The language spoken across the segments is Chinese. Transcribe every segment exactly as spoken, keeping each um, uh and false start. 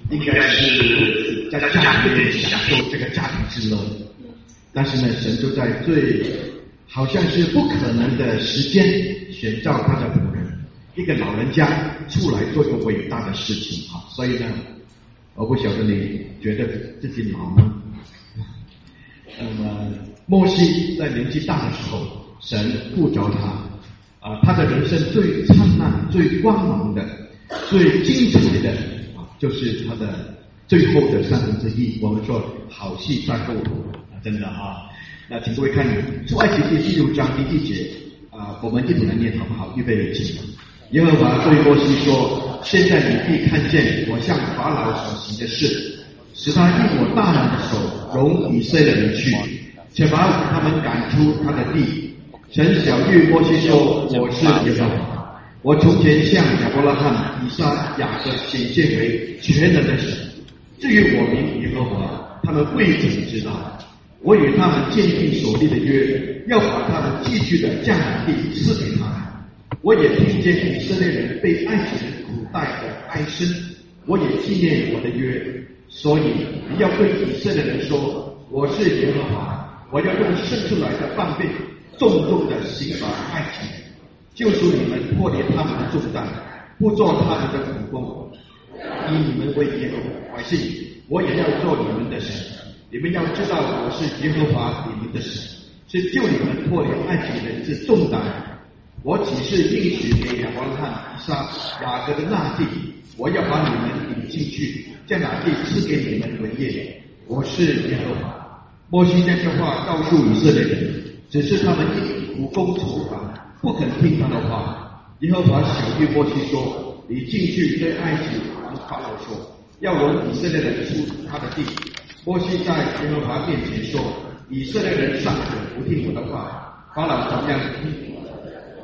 应该是在家里面享受这个家庭之乐，但是呢，神就在最好像是不可能的时间选召他的仆人，一个老人家出来做一个伟大的事情啊！所以呢，我不晓得你觉得自己老吗？那么摩西在年纪大的时候，神呼召他啊，他的人生最灿烂、最光芒的、最精彩的啊，就是他的最后的三分之一。我们说好戏在后头啊，真的啊。那请各位看出埃及记第六章第一节啊，我们一起来念好不好？预备起。耶和华对摩西说：现在你必看见我向法老所行的事，使他用我大能的手容以色列人去，且把他们赶出他的地。神晓谕摩西说：我是耶和华，我从前向亚伯拉罕、以撒、雅各显现为全能的神。至于我名耶和华，他们未曾知道。我与他们建立所立的约，要把他们寄居的迦南地赐给他们。我也听见以色列人被埃及人苦待的哀声，我也纪念我的约。所以你要对以色列人说：我是耶和华，我要用生出来的棒柄重重的刑罚埃及人，救赎你们，脱离他们的重担，不做他们的苦工，以你们为耶和华百姓，我也要做你们的神。你们要知道，我是耶和华你们的神，是救你们脱离埃及人之重担。我岂是应许给亚伯拉罕、以撒、雅各的那地？我要把你们引进去，将那地赐给你们为业。我是耶和华。摩西将这话告诉以色列人，只是他们因苦工愁烦，不肯听他的话。耶和华晓谕摩西说：你进去对埃及王法老说，要容以色列人出他的地。摩西在耶和华面前说：以色列人尚且不听我的话，法老怎样听我的？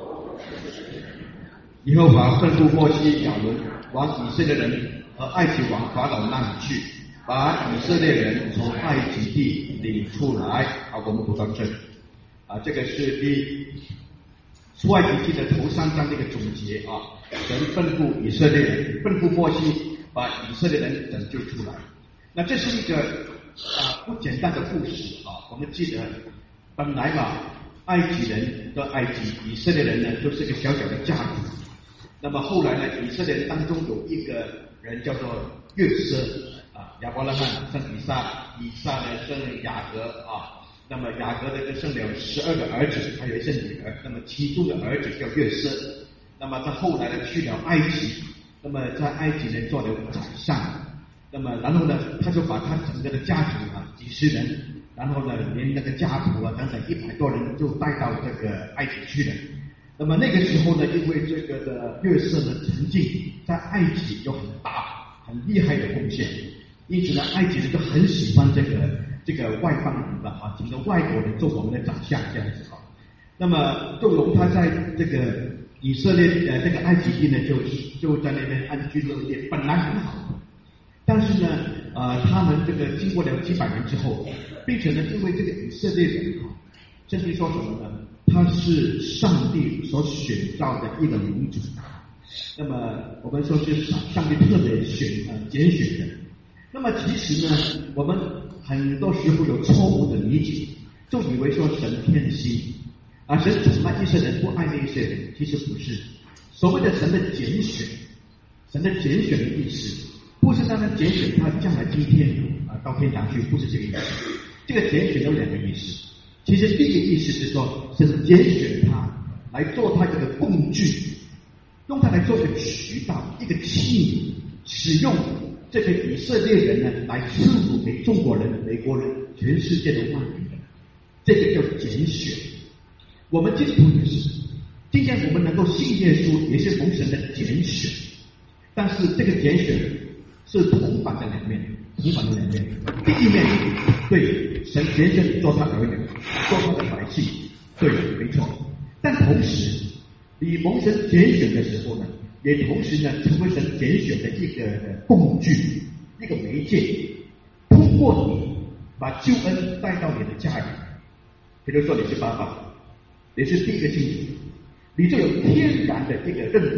耶和华吩咐摩西、亚伦往以色列人和埃及王法老那里去，把以色列人从埃及地领出来。好，我们读到这里啊，这个是第出埃及记的头三章的一个总结啊。神吩咐以色列人，吩咐摩西把以色列人拯救出来。那这是一个啊不简单的故事啊。我们记得本来嘛，埃及人的埃及，以色列人呢都是一个小小的家族。那么后来呢，以色列人当中有一个人叫做约瑟啊，亚伯拉罕生以撒，以撒呢生雅各啊。那么雅各呢生了十二个儿子，还有一些女儿。那么其中的儿子叫约瑟。那么他后来呢去了埃及，那么在埃及呢做了宰相。那么然后呢，他就把他整个的家族啊，几十人，然后呢连那个家仆啊等等一百多人就带到这个埃及去了。那么那个时候呢，因为这个的约瑟呢曾经在埃及有很大很厉害的贡献，因此呢埃及人就很喜欢这个这个外邦人的啊，整个外国人做我们的长相这样子啊。那么就容他在这个以色列呃这个埃及地呢，就就在那边安居乐业，本来很好。但是呢，呃，他们这个经过了几百年之后，并且呢，因为这个以色列人啊，圣经说什么呢？他是上帝所选召的一个民族。那么我们说是上上帝特别选呃拣选的。那么其实呢，我们很多时候有错误的理解，就以为说神偏心啊，神宠爱一些人，不爱那些人。其实不是。所谓的神的拣选，神的拣选的意思。不是让他拣选他将来今天啊到天堂去，不是这个意思。这个拣选有两个意思。其实第一个意思是说，神拣选他来做他这个工具，用他来做一个渠道、一个器皿，使用这个以色列人呢来赐福给中国人、美国人、全世界的万民人。这个叫拣选。我们基督徒也是，今天我们能够信耶稣，也是蒙神的拣选。但是这个拣选是同反的两面，同反的两面。第一面，对神拣选你做他儿女，做他的百姓，对，没错。但同时，你蒙神拣选的时候呢，也同时呢成为神拣选的一个工具，一个媒介，通过你把救恩带到你的家里。比如说你是爸爸，你是第一个亲子，你就有天然的一个任务，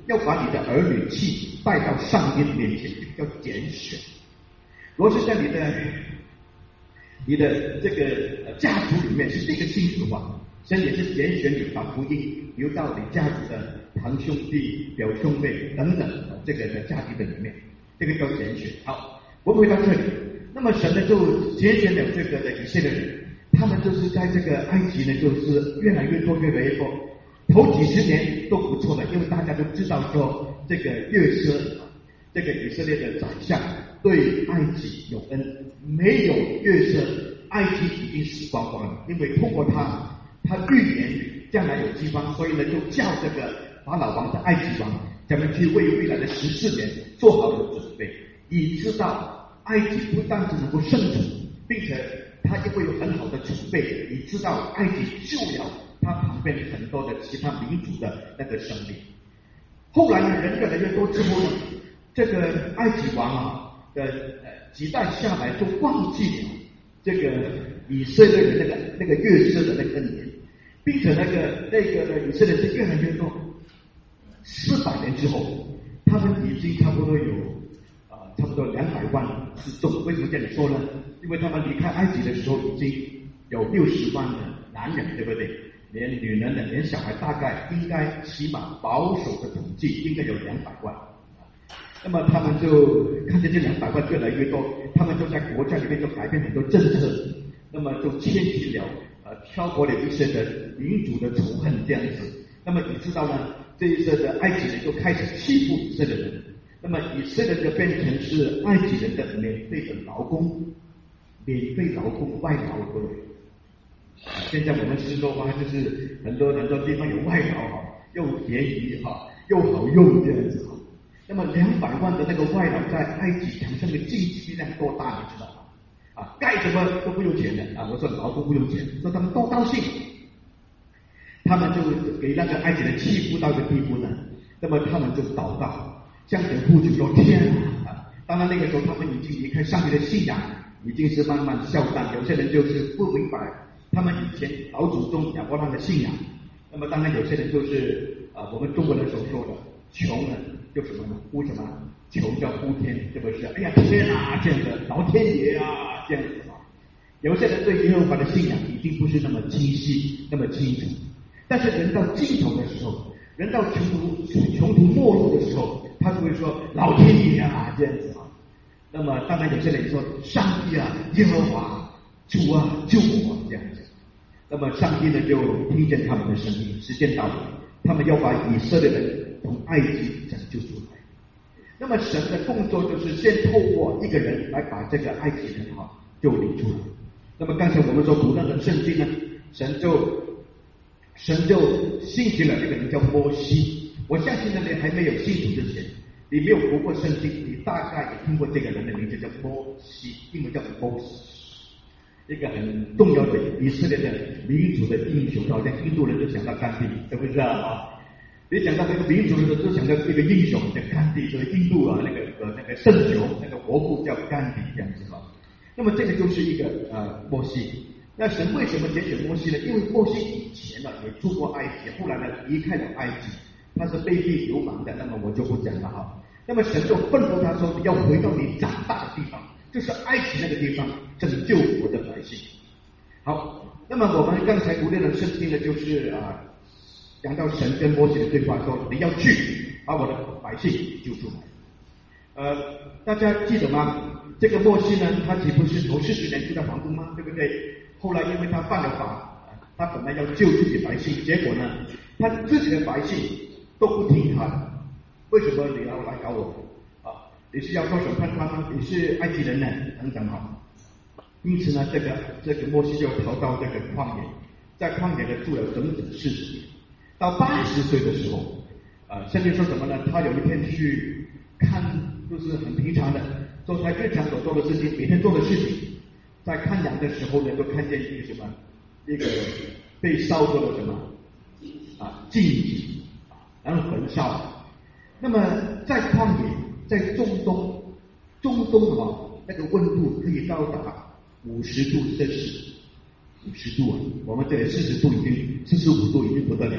要把你的儿女气带到上帝的面前，叫拣选。若是在你的你的这个家族里面是这个信徒的话，神也是拣选你，把福音流到你家族的堂兄弟、表兄妹等等这个的家庭的里面，这个叫拣选。好，我们回到这里，那么神呢就拣选了这个的以色列人，他们就是在这个埃及呢，就是越来越多，越来越多。头几十年都不错的，因为大家都知道说，这个约瑟，这个以色列的宰相对埃及有恩，没有约瑟，埃及已经死光光了。因为通过他，他预言将来有饥荒，所以呢就叫这个法老王的埃及王，咱们去为未来的十四年做好了准备，以知道埃及不但只能够生存，并且他就会有很好的储备，以知道埃及救了他旁边很多的其他民族的那个生命。后来呢，人越来越多之后呢，这个埃及王啊的呃几代下来就忘记了这个以色列的那个那个约瑟的那个恩典，并且那个那个的以色列是越来越多。四百年之后，他们已经差不多有啊、呃、差不多两百万之众。为什么这样说呢？因为他们离开埃及的时候已经有六十万的男人，对不对？连女人的，连小孩，大概应该起码保守的统计应该有两百万。那么他们就看见这两百万越来越多，他们就在国家里面就改变很多政策，那么就牵起了呃挑拨了一些的民族的仇恨这样子。那么你知道呢，这一些的埃及人就开始欺负以色列人，那么以色列就变成是埃及人的免费的劳工，免费劳工外劳，各位。现在我们斯诺巴就是很多很多地方有外劳哈，又便宜哈，又好用这样子哈。那么两百万的那个外劳在埃及产生的经济量多大，你知道吗？啊，盖什么都不用钱的啊！我说劳工不用钱，说他们多高兴，他们就给那个埃及人欺负到一个地步呢。那么他们就祷告，向神呼求说：“天啊！”当然那个时候他们已经离开上帝的信仰，已经是慢慢消淡。有些人就是不明白他们以前老祖宗亚伯拉罕的信仰。那么当然有些人就是啊、呃，我们中国人所说的穷呢，就什么呢？呼什么？求叫呼天，是不是？哎呀天啊，这样的老天爷啊，这样子啊。有些人对耶和华的信仰已经不是那么清晰，那么清楚。但是人到尽头的时候，人到穷途穷途末路的时候，他就会说老天爷啊，这样子啊。那么当然有些人说上帝啊，耶和华主啊，救我这样子。那么上帝呢就听见他们的声音，时间到了，他们要把以色列人从埃及拯救出来。那么神的工作就是先透过一个人来把这个埃及人哈就领出来。那么刚才我们所读到的圣经呢，神就神就兴起了这个人叫摩西。我相信呢，你还没有信主之前，你没有读过圣经，你大概也听过这个人的名字叫摩西，英文叫 Moses。一个很重要的以色列的民族的英雄，好像印度人就想到甘地，是不是啊？你想到这个民族的时候，就想到这个英雄叫甘地，所以印度啊那个呃那个圣雄那个国父叫甘地这样子啊。那么这个就是一个呃摩西。那神为什么拣选摩西呢？因为摩西以前呢也出过埃及，后来呢离开了埃及，他是卑鄙流氓的，那么我就不讲了哈。那么神就吩咐他说，你要回到你长大的地方，就是埃及那个地方，拯救我的百姓。好，那么我们刚才读的圣经呢，就是啊讲到神跟摩西的对话，说你要去把我的百姓救出来。呃，大家记得吗？这个摩西呢，他岂不是头四十年就在皇宫吗？对不对？后来因为他犯了法，他本来要救自己百姓，结果呢，他自己的百姓都不听他的。为什么你要来搞我？啊，你是要做审判官吗？你是埃及人呢？等等哈。因此呢，这个这个摩西就逃到这个旷野，在旷野呢住了整整四十年。到八十岁的时候，啊，圣经说什么呢？他有一天去看，就是很平常的做他日常所做的事情，每天做的事情。在看羊的时候呢，就看见一个什么，一个被烧过的什么啊荆棘，然后焚烧。那么在旷野，在中东，中东啊那个温度可以高达五十度摄氏，五十度啊，我们这里四十度已经四十五度已经不得了，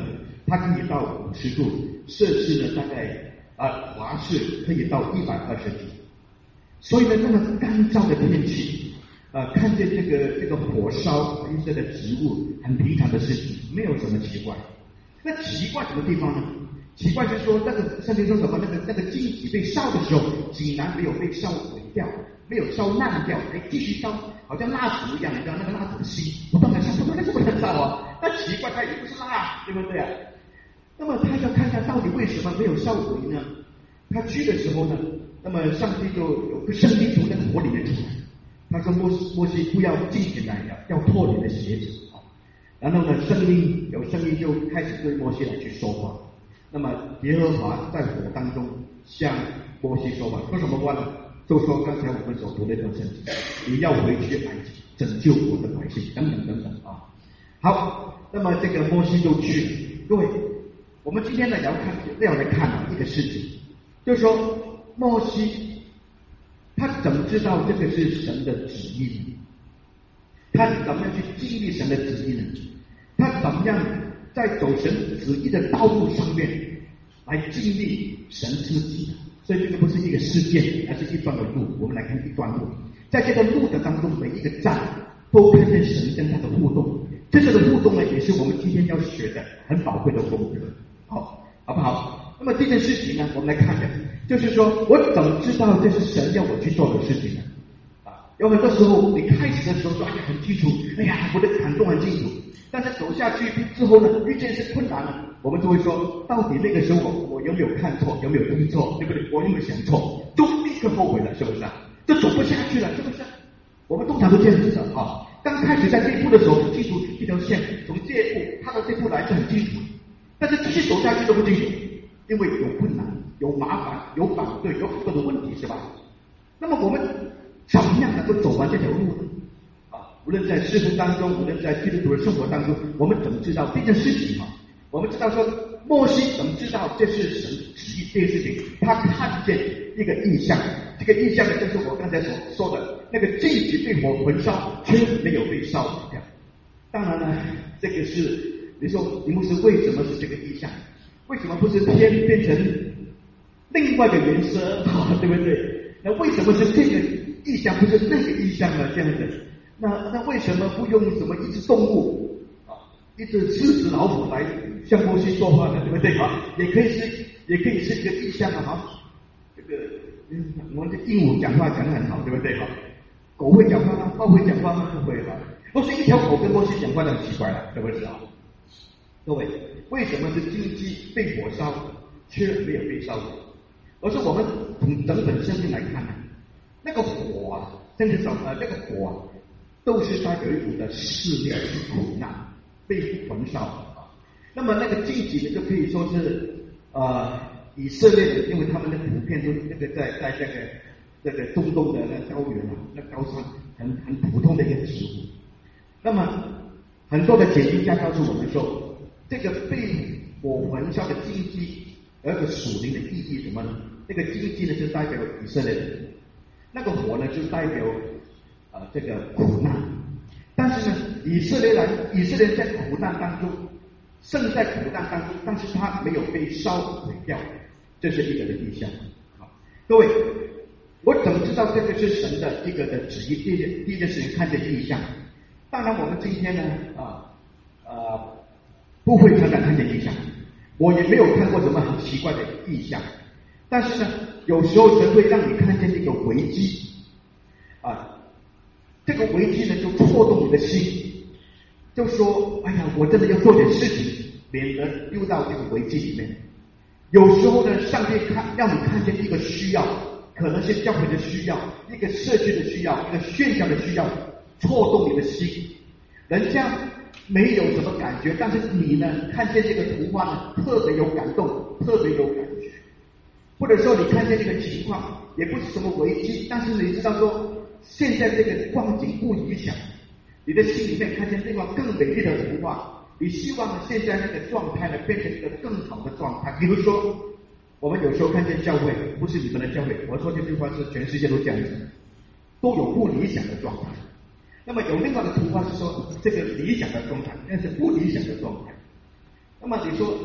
它可以到五十度，摄氏呢大概啊华氏可以到一百二十度。所以呢，那么干燥的天气，呃，看见这个这个火烧绿色的植物，很平常的事情，没有什么奇怪。那奇怪什么地方呢？奇怪是说，那个圣经说什么？那个那个荆棘被烧的时候，竟然没有被烧毁掉，没有烧烂掉，哎，继续烧，好像蜡烛一样，你知道那个蜡烛的芯不断的烧，不断的这么烧啊。那奇怪，它也不是蜡，对不对啊？那么他要看看到底为什么没有烧毁呢？他去的时候呢？那么上帝就有个声音从那个火里面出来，他说摩西摩西不要进进来了，要脱你的鞋子啊。然后呢，声音有声音就开始对摩西来去说话。那么耶和华在火当中向摩西说话，说什么话呢？就说刚才我们所读的这段圣经，你要回去埃及拯救我的百姓，等等等等啊。好，那么这个摩西就去了。各位，我们今天呢要看要来看啊一个事情，就是说。摩西他怎么知道这个是神的旨意呢？他怎么样去经历神的旨意呢？他怎么样在走神旨意的道路上面来经历神自己的？所以这个不是一个事件，而是一段的路。我们来看一段路，在这个路的当中，每一个站都看见神跟他的互动。这个的互动呢，也是我们今天要学的很宝贵的功课。好，好不好？那么这件事情呢，我们来看看。就是说，我怎么知道这是神要我去做的事情呢？啊，有很多时候你开始的时候说，哎呀很清楚，哎呀我的感动很清楚，但是走下去之后呢，遇见是困难了，我们就会说，到底那个时候我我有没有看错，有没有听错，对不对？我有没有想错，就立刻后悔了，是不是啊？就走不下去了，是不是？我们通常都这样子的啊。刚开始在这一步的时候很清楚这条线，从这一步踏到这一步来是很清楚，但是继续走下去都不清楚，因为有困难。有麻烦，有反对，有很多的问题，是吧？那么我们怎么样能够走完这条路呢？啊，无论在事工当中，无论在基督徒的生活当中，我们怎么知道这件事情啊？我们知道说，摩西怎么知道这是神旨意这件事情？他看见一个异象，这个异象呢，就是我刚才所说的那个荆棘被火焚烧，却没有被烧毁掉。当然呢，这个是你说你们是为什么是这个异象？为什么不是天变成另外的颜色，对不对？那为什么是这个意象，不是那个意象呢？这样子，那那为什么不用什么一只动物啊，一只狮子、老虎来向摩西说话呢？对不对啊？也可以是，也可以是一个意象啊！哈，这个嗯，我们的鹦鹉讲话讲得很好，对不对？哈，狗会讲话吗？猫会讲话吗？不会哈。不是一条狗跟摩西讲话，就很奇怪了，对不对啊？各位，为什么是荆棘被火烧，却没有被烧毁？而是我们从整本圣经来看呢，那个火啊，甚至说呃，那个火啊，都是代表一种的试炼、苦难、被焚烧啊。那么那个荆棘呢，就可以说是呃以色列人，因为他们的普遍都那个在在这个这个中东的那高原啊，那高山很很普通的一个植物。那么很多的解经家告诉我们说，这个被火焚烧的荆棘，有一个属灵的意义什么呢？这个荆棘呢，就代表以色列人，那个火呢，就代表呃这个苦难。但是呢，以色列人，以色列人在苦难当中，胜在苦难当中，但是他没有被烧毁掉，这是一个的意象。好，各位，我怎么知道这个是神的一个的旨意？第一，第一件事情看这意象。当然，我们今天呢，啊呃，不会常常看见意象，我也没有看过什么很奇怪的意象。但是呢，有时候神会让你看见这个危机啊，这个危机呢就戳动你的心，就说：“哎呀，我真的要做点事情，免得丢到这个危机里面。”有时候呢，上帝看让你看见一个需要，可能是教会的需要，一个社区的需要，一个宣教的需要，戳动你的心。人家没有什么感觉，但是你呢，看见这个图画呢，特别有感动，特别有感觉。或者说你看见这个情况也不是什么危机，但是你知道说现在这个光景不理想，你的心里面看见另外更美丽的图画，你希望现在那个状态呢变成一个更好的状态。比如说我们有时候看见教会，不是你们的教会，我说这句话是全世界都这样子，都有不理想的状态。那么有另外的图画是说这个理想的状态，那是不理想的状态。那么你说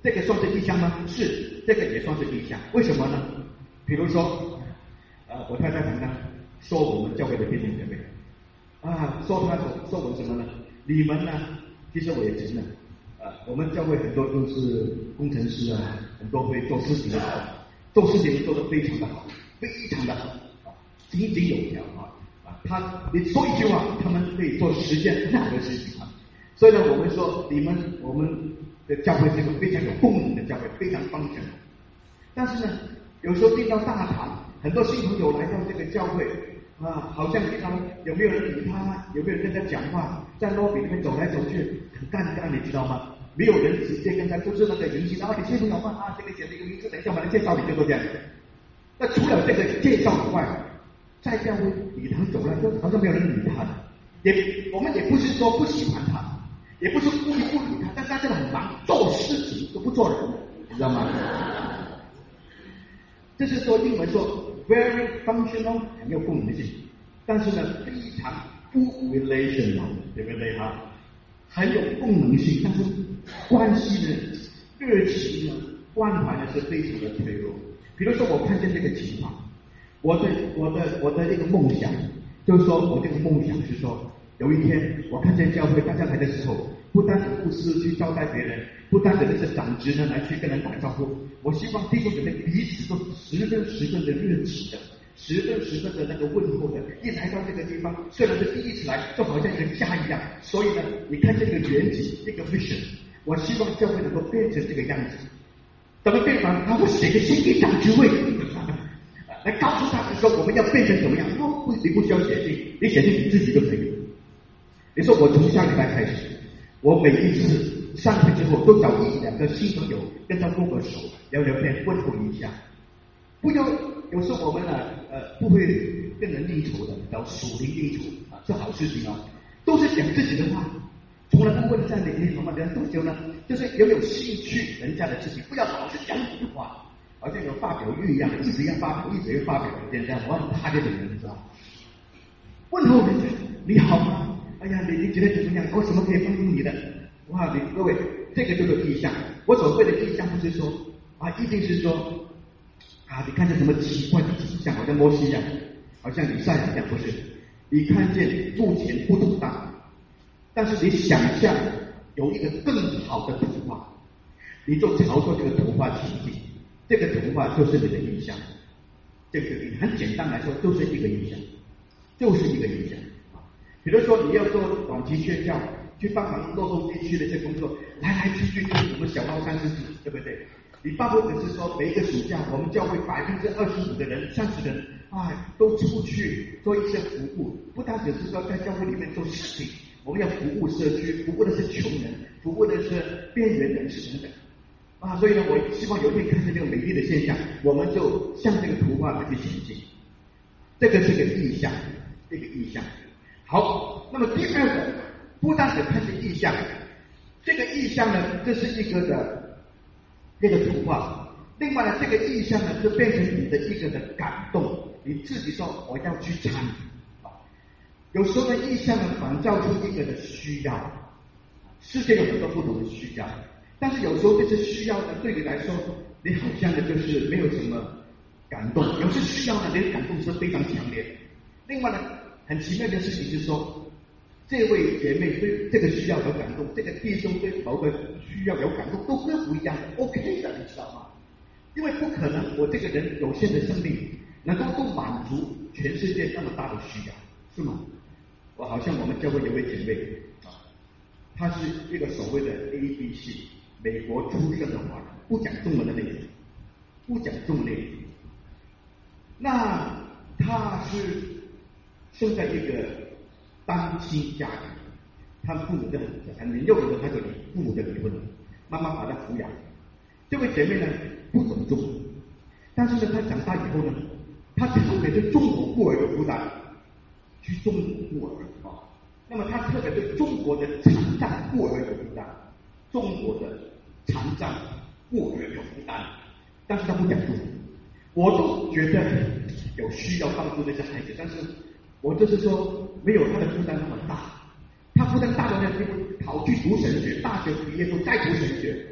这个算是异象吗？是，这个也算是异象。为什么呢？比如说，呃，我太太常常说我们教会的弟兄姐妹啊，说他说我们什么呢？你们呢？其实我也承认，啊，我们教会很多都是工程师啊，很多会做事情的好，做事情做得非常的好，非常的好，啊，井井有条啊啊，他你说一句话，他们可以做十件很好的事情啊。所以呢，我们说你们我们的教会是个非常有功能的教会，非常方正。但是呢，有时候进到大堂，很多新朋友来到这个教会啊，好像经常有没有人理他，有没有人跟他讲话，在lobby里面走来走去，很尴尬，你知道吗？没有人直接跟他就是那个迎新，然后你新朋友吗？啊，这个写了一个名字，等一下我来介绍你，对不对？那除了这个介绍以外，在教会礼堂走来，就好像没有人理他的，也我们也不是说不喜欢他。也不是故意不理他，但他真的很忙，做事情都不做人，你知道吗？这是说英文说 very functional 很有功能性，但是呢非常不 relational， 对不对哈？很有功能性，但是关系呢、热情呢、关怀呢是非常的脆弱。比如说我看见这个情况，我的我的我的这个梦想，就是说我这个梦想是说。有一天，我看见教会大家来的时候，不单是牧师去招待别人，不单是那些长职呢来去跟人打招呼，我希望弟兄姊妹彼此都十分十分的热情的，十分十分的那个问候的。一来到这个地方，虽然是第一次来，就好像一个家一样。所以呢，你看这个远景，这个 vision， 我希望教会能够变成这个样子。怎么变法？他会写个信给长职位，来告诉他们说我们要变成怎么样。不，你不需要写信，你写信你自己就可以了。你说我从下礼拜开始，我每一次上去之后都找一两个新朋友跟他握个手，聊聊天，问候一下。不要有时候我们呢呃不会跟人应酬的，叫属灵应酬啊，是好事情啊，都是讲自己的话，从来不问在你你好吗？人多久呢？就是有有兴趣人家的事情，不要老是讲你的话，好像有发表欲一样，一直要发表，一直要发表，这样我很怕这种人，你知道吗？问候人家你好吗？哎呀，你你觉得怎么样？我什么可以帮助你的？哇，你各位，这个就是意象。我所谓的意象，不是说啊，一定是说啊，你看见什么奇怪的景象，好像摩西一样，好像以赛亚一样，不是？你看见目前不懂大，但是你想象有一个更好的图画，你就朝着这个图画前进，这个图画就是你的意象。这个很简单来说，就是一个意象，就是一个意象。比如说你要做短期宣教，去帮忙落后地区的一些工作，来来去去就是我们小猫三十四，对不对？你巴不得是说每一个暑假，我们教会百分之二十五的人、三十人啊，都出去做一些服务，不单只是说在教会里面做事情，我们要服务社区，服务的是穷人，服务的是边缘人士等等啊。所以呢，我希望有一天看见这个美丽的现象，我们就向这个图画来去前进。这个是个意象，这个意象。好，那么第二个，不单只看见意象，这个意象呢，这是一个的这个图画。另外呢，这个意象呢，就变成你的一个的感动，你自己说我要去参与啊。有时候呢，意象呢，反照出一个的需要。世界有很多不同的需要，但是有时候这些需要呢，对你来说，你好像呢就是没有什么感动。有些需要呢，你的感动是非常强烈的。另外呢，很奇妙的事情是说，这位姐妹对这个需要有感动，这个弟兄对某个需要有感动，都是不一样的 ，OK 的，你知道吗？因为不可能我这个人有限的生命能够都满足全世界那么大的需要，是吗？我好像我们教会有位姐妹啊，她是一个所谓的 A B C 美国出生的华人，不讲中文的那种，不讲中文的那种。那她是生在一个单亲家庭，他父母就很很年幼的时候他就离父母就离婚了，妈妈把他抚养。这位姐妹呢不懂中文，但是呢她长大以后呢，她特别对中国孤儿有负担，去中国孤儿啊。那么她特别对中国的残障孤儿有负担，中国的残障孤儿有负担，但是她不讲中文。我都觉得有需要帮助那些孩子，但是我就是说没有他的负担那么大。他负担大的呢，就跑去读神学，大学毕业后再读神学，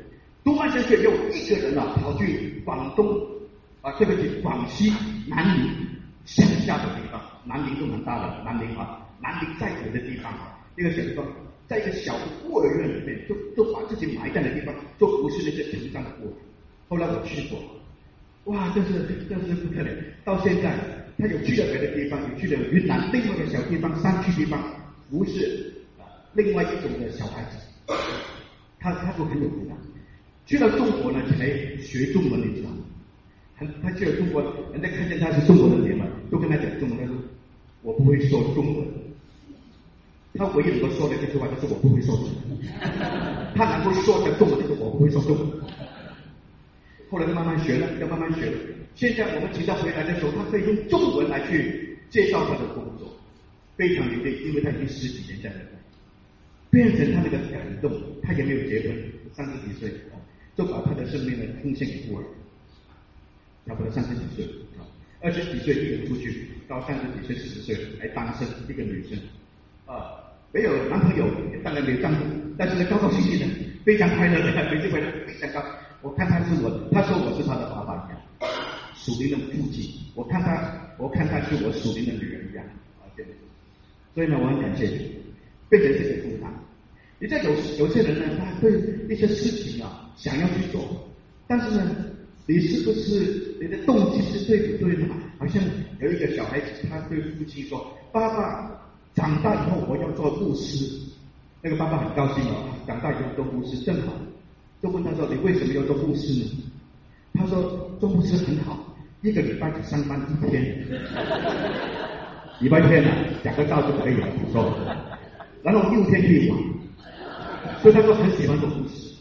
读完神学有一个人啊跑去广东啊，特别是广西南宁乡下的地方，南宁都蛮大的，南宁啊，南宁在远的地方，那个小地方，在一个小的孤儿院里面，就就把自己埋在的地方，就服侍那些成长的孤儿。后来我去过，哇，真是真是不可能。到现在，他有去了别的地方，有去了云南另外一个小地方、山区地方，服侍啊另外一种的小孩子，他他都很有福的。去了中国呢，才学中文，你知道吗？他他去了中国，人家看见他是中国人脸嘛，都跟他讲中文，他说我不会说中文。他唯一能够说的这句话就是我不会说中文。他能够说的中文就是我不会说中文。后来就慢慢学了，要慢慢学了。现在我们请他回来的时候，他可以用中文来去介绍他的工作，非常流利，因为他已经十几年在那里，变成他那个感动。他也没有结婚，三十几岁就把他的生命呢奉献给孤儿，差不多三十几岁啊，二十几岁一个人出去，到三十几岁、四十岁还单身一个女生啊，没有男朋友，当然没有丈夫，但是呢高高兴兴的，非常快乐的，每次回来非常高。我看他是我，他说我是他的爸爸一样，属灵的父亲。我看他，我看他是我属灵的女人一样啊，对。所以呢，我很感谢你，变成这个负担。你这有有些人呢，他对一些事情啊想要去做，但是呢，你是不是你的动机是对不对呢？好像有一个小孩子，他对父亲说：“爸爸，长大以后我要做牧师。”那个爸爸很高兴哦，长大以后做牧师正好。就问他说：“你为什么要做牧师呢？”他说：“做牧师很好，一个礼拜只上班一天，礼拜天呢、啊、讲个道就可以了，不错。然后六天可以玩，所以他说很喜欢做牧师。”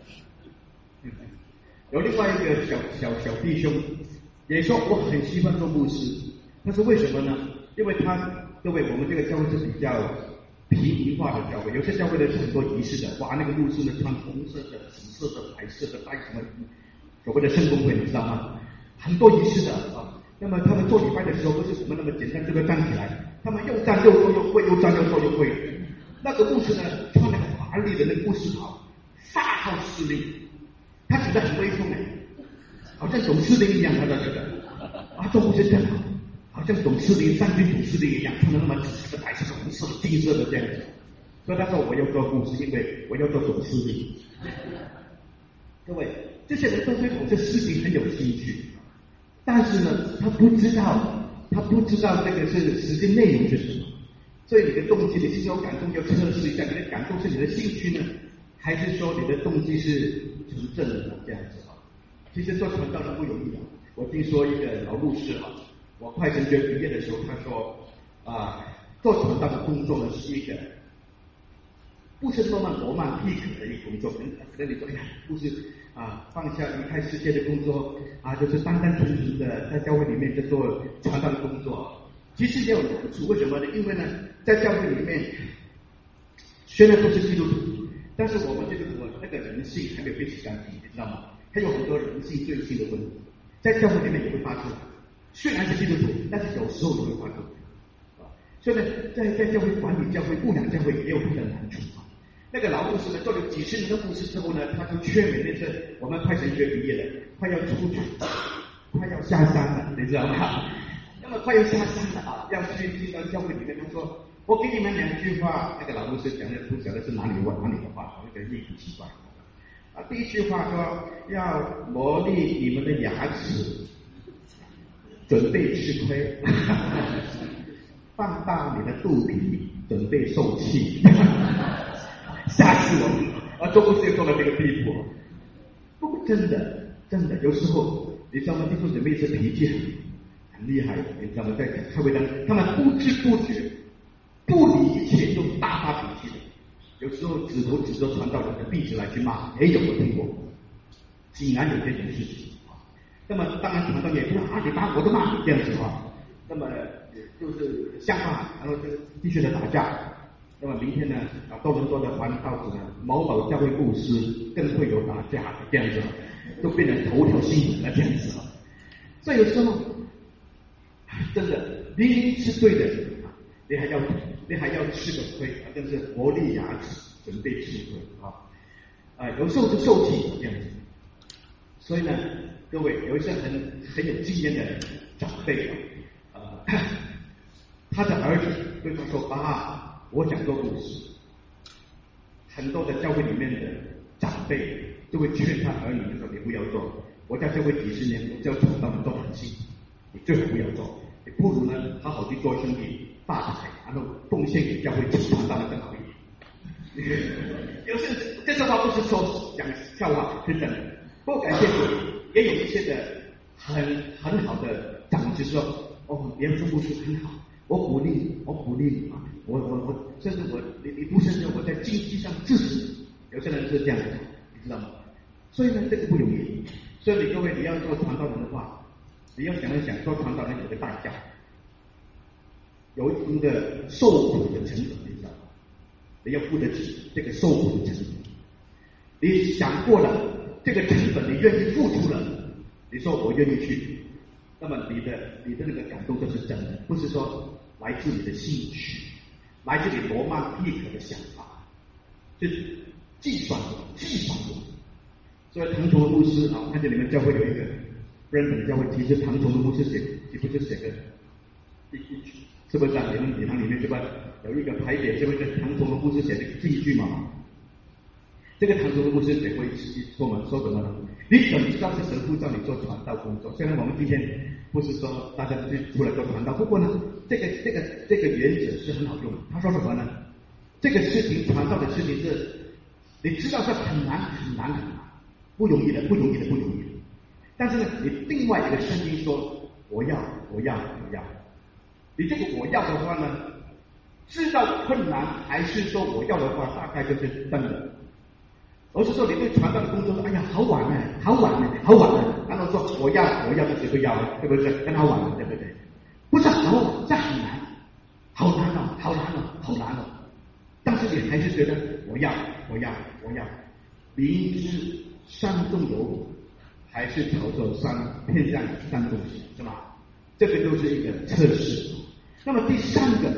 有另外一个小小小弟兄也说我很喜欢做牧师，他说为什么呢？因为他各位我们这个教会是比较平民化的教会，有些教会呢是很多仪式的，哇，那个牧师呢穿红色的、紫色的、白色的，带什么所谓的圣公会，你知道吗？很多仪式的啊。那么他们做礼拜的时候不是我们那么简单，这个站起来，他们又站又坐又跪，又站又坐又跪。那个牧师呢穿那个华丽的那个牧师袍，发号施令，他觉得很威风哎，好像总司令一样，他的这个啊，做牧师真好。好像总司令、三军总司令一样，穿的那么紫色的、白色的、红色的、金色的这样子。所以他说我要做牧师，因为我要做总司令。各位，这些人都对某些事情很有兴趣，但是呢，他不知道，他不知道这个是实际内容是什么。所以你的动机，你是有感动要测试一下，你的感动是你的兴趣呢，还是说你的动机是纯正的这样子啊？其实做传道人不容易啊。我听说一个老牧师啊。我快神学毕业的时候，他说啊，做传道的工作呢是一个不是那么罗曼蒂克的一个工作，可能可能你说哎呀，不是啊，放下离开世界的工作啊，就是单单纯纯的在教会里面在做传道的工作。其实也有难处，为什么呢？因为呢，在教会里面虽然都是基督徒，但是我们基督徒那个人性还没有被洗干净，你知道吗？还有很多人性罪性的问题，在教会里面也会发出来。虽然是基督徒，但是有时候也会发生啊。所以呢，在在教会管理教会、牧养教会也有他的难处啊。那个老牧师呢，做了几十年的牧师之后呢，他就缺美那次我们快神学毕业了，快要出去，快要下山了，你知道吗？那么快要下山了啊，要去进到教会里面，他说：“我给你们两句话。”那个老牧师讲的不晓得是哪里话哪里的话，我有点意很奇怪啊。第一句话说要磨砺你们的牙齿。准备吃亏，放大你的肚皮，准备受气，吓死我了！啊，做牧师做到这个地步。不过真的，真的，有时候你知道吗？弟兄姊妹是脾气很很厉害的，你知道吗？在开会当，他们不知不觉、不理一切就大发脾气的。有时候指头指着传道人的鼻子来去骂，也有我听过，竟然有这种事情。那么当然传道也不是啊，你打我就骂你这样子啊。那么就是相骂，然后就继续的打架。那么明天呢，啊，多伦多的环报纸呢，某某教会牧师更会有打架这样子，都变成头条新闻了这样子啊。所以有时候真的明明是对的，你还要你还要吃个亏，真是磨砺牙齿，准备吃亏啊。 啊、呃，有时候就受气这样子。所以呢，各位有一些很很有经验的长辈啊，呃，他的儿子对他说：“爸，我想做牧师。”很多的教会里面的长辈就会劝他儿女说：“你不要做，我在教会几十年，我就闯到很多很辛苦，你最好不要做，你不如呢好好去做生意，发财，然后贡献给教会，传道的更好一点。”有些这句话不是说讲笑话，是真的。不过感谢主，也有一些的很很好的长子说：“哦，你要做牧师很好，我鼓励你，我鼓励你啊，我我我，甚至我你你不甚至我在经济上支持你。”有些人是这样的，你知道吗？所以呢，这个不容易。所以你各位你要做传道人的话，你要想一想，做传道人有个代价，有一个受苦的成本，你知道吗？你要付得起这个受苦的成本。你想过了这个成本，你愿意付出了，你说我愿意去，那么你的你的那个感动就是真的，不是说来自你的兴趣，来自你罗曼蒂克的想法，是计算过、计算过。所以唐崇文牧师啊，看见你们教会有一个日本教会，其实唐崇文牧师写，岂不是写个第一句？是不是在你们礼堂里面是不是有一个牌匾？是不是唐崇文牧师写的第一句嘛？这个唐崇文牧师写过一次说嘛，说什么呢？你怎么知道是神呼召你做传道工作？虽然我们今天不是说大家就出来做传道，不过呢，这个这个这个原则是很好用的。他说什么呢？这个事情传道的事情是，你知道是很难很难很难，不容易的，不容易的，不容易的。但是呢，你另外一个声音说我要我要我要，你这个我要的话呢，知道困难还是说我要的话，大概就是真的。而是说你对传道的工作说，哎呀，好晚呢，好晚呢，好晚呢，然后说我要我要就是会要，对不对？跟他晚了，对不对？不是好晚，这很难，好难哦，好难哦，好难哦。但是你还是觉得我要我要我要，明知山中有虎，还是朝着山偏向山中行，是吧？这个就是一个测试。那么第三个。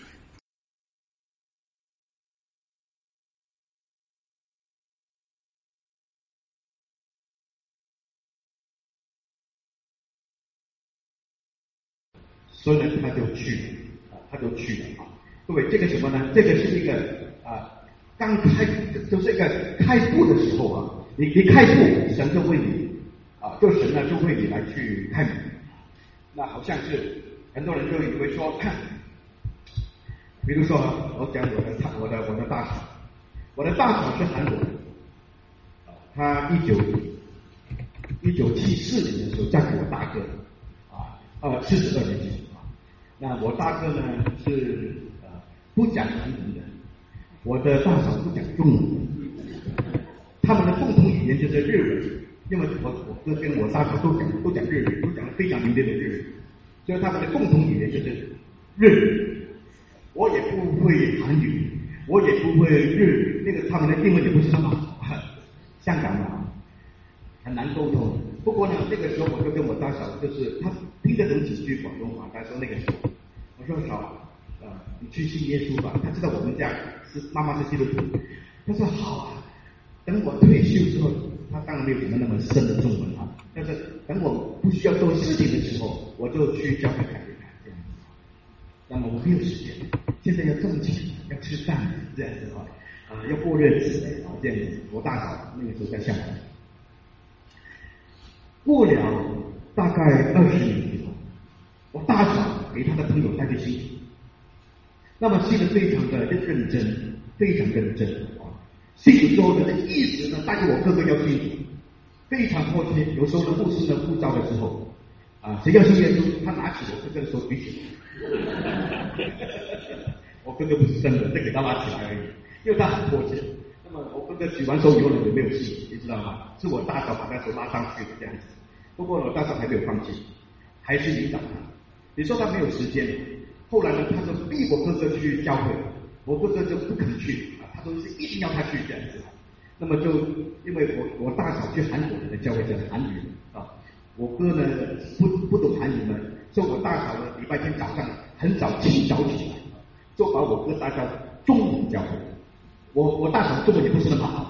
所以呢，他就去了啊，他就去了啊。各位，这个什么呢？这个是一个啊，刚开就是一个开步的时候啊，你你开步，神就为你啊，就神呢就为你来去开门。那好像是很多人就以为说，比如说我讲我的我的我的大嫂，我的大嫂是韩国人，他一九一九七四年的时候嫁给我大哥啊，呃四十二年前。那我大哥呢是呃不讲韩文的，我的大嫂不讲中文，他们的共同语言就是日文，因为我我哥跟我大嫂都讲都讲日语，都讲得非常流利的日语，所以他们的共同语言就是日语。我也不会韩语，我也不会日语，那个他们的英文也不是那么好，香港嘛很难沟通。不过呢，那个时候我就跟我大嫂，就是她听得懂几句广东话。她说那个时候，我说嫂，呃，你去信耶稣吧。她知道我们家是妈妈是基督徒，她说好啊。等我退休之后，她当然没有你们那么深的中文啊，但是等我不需要做事情的时候，我就去教会看一看这样子。那么我没有时间，现在要挣钱，要吃饭这样子啊，啊、呃，要过日子啊这样子。我大嫂那个时候在香港。过了大概二十年之后，我大嫂给她的朋友带去信主，那么信的非常的认真，非常认真啊。信主之后呢，一直呢带着我哥哥要信主，非常迫切。有时候呢，牧师呢呼召的时候啊，谁要信耶稣，他拿起我哥哥的手举起来，我哥哥不是真的，再给他拉起来而已，因为他很迫切。那么我哥哥举完手以后呢，也没有信，你知道吗？是我大嫂把他手拉上去的这样子。不过我大嫂还没有放弃，还是引导他。你说他没有时间，后来呢，他就逼我哥哥去教会，我哥哥就不肯去啊，他说是一定要他去这样子。那么就因为我我大嫂去韩国的教会讲韩语啊，我哥呢不不懂韩语嘛，所以我大嫂呢礼拜天早上很早清早起来，就把我哥带到中文教会。我我大嫂中文也不是那么好，中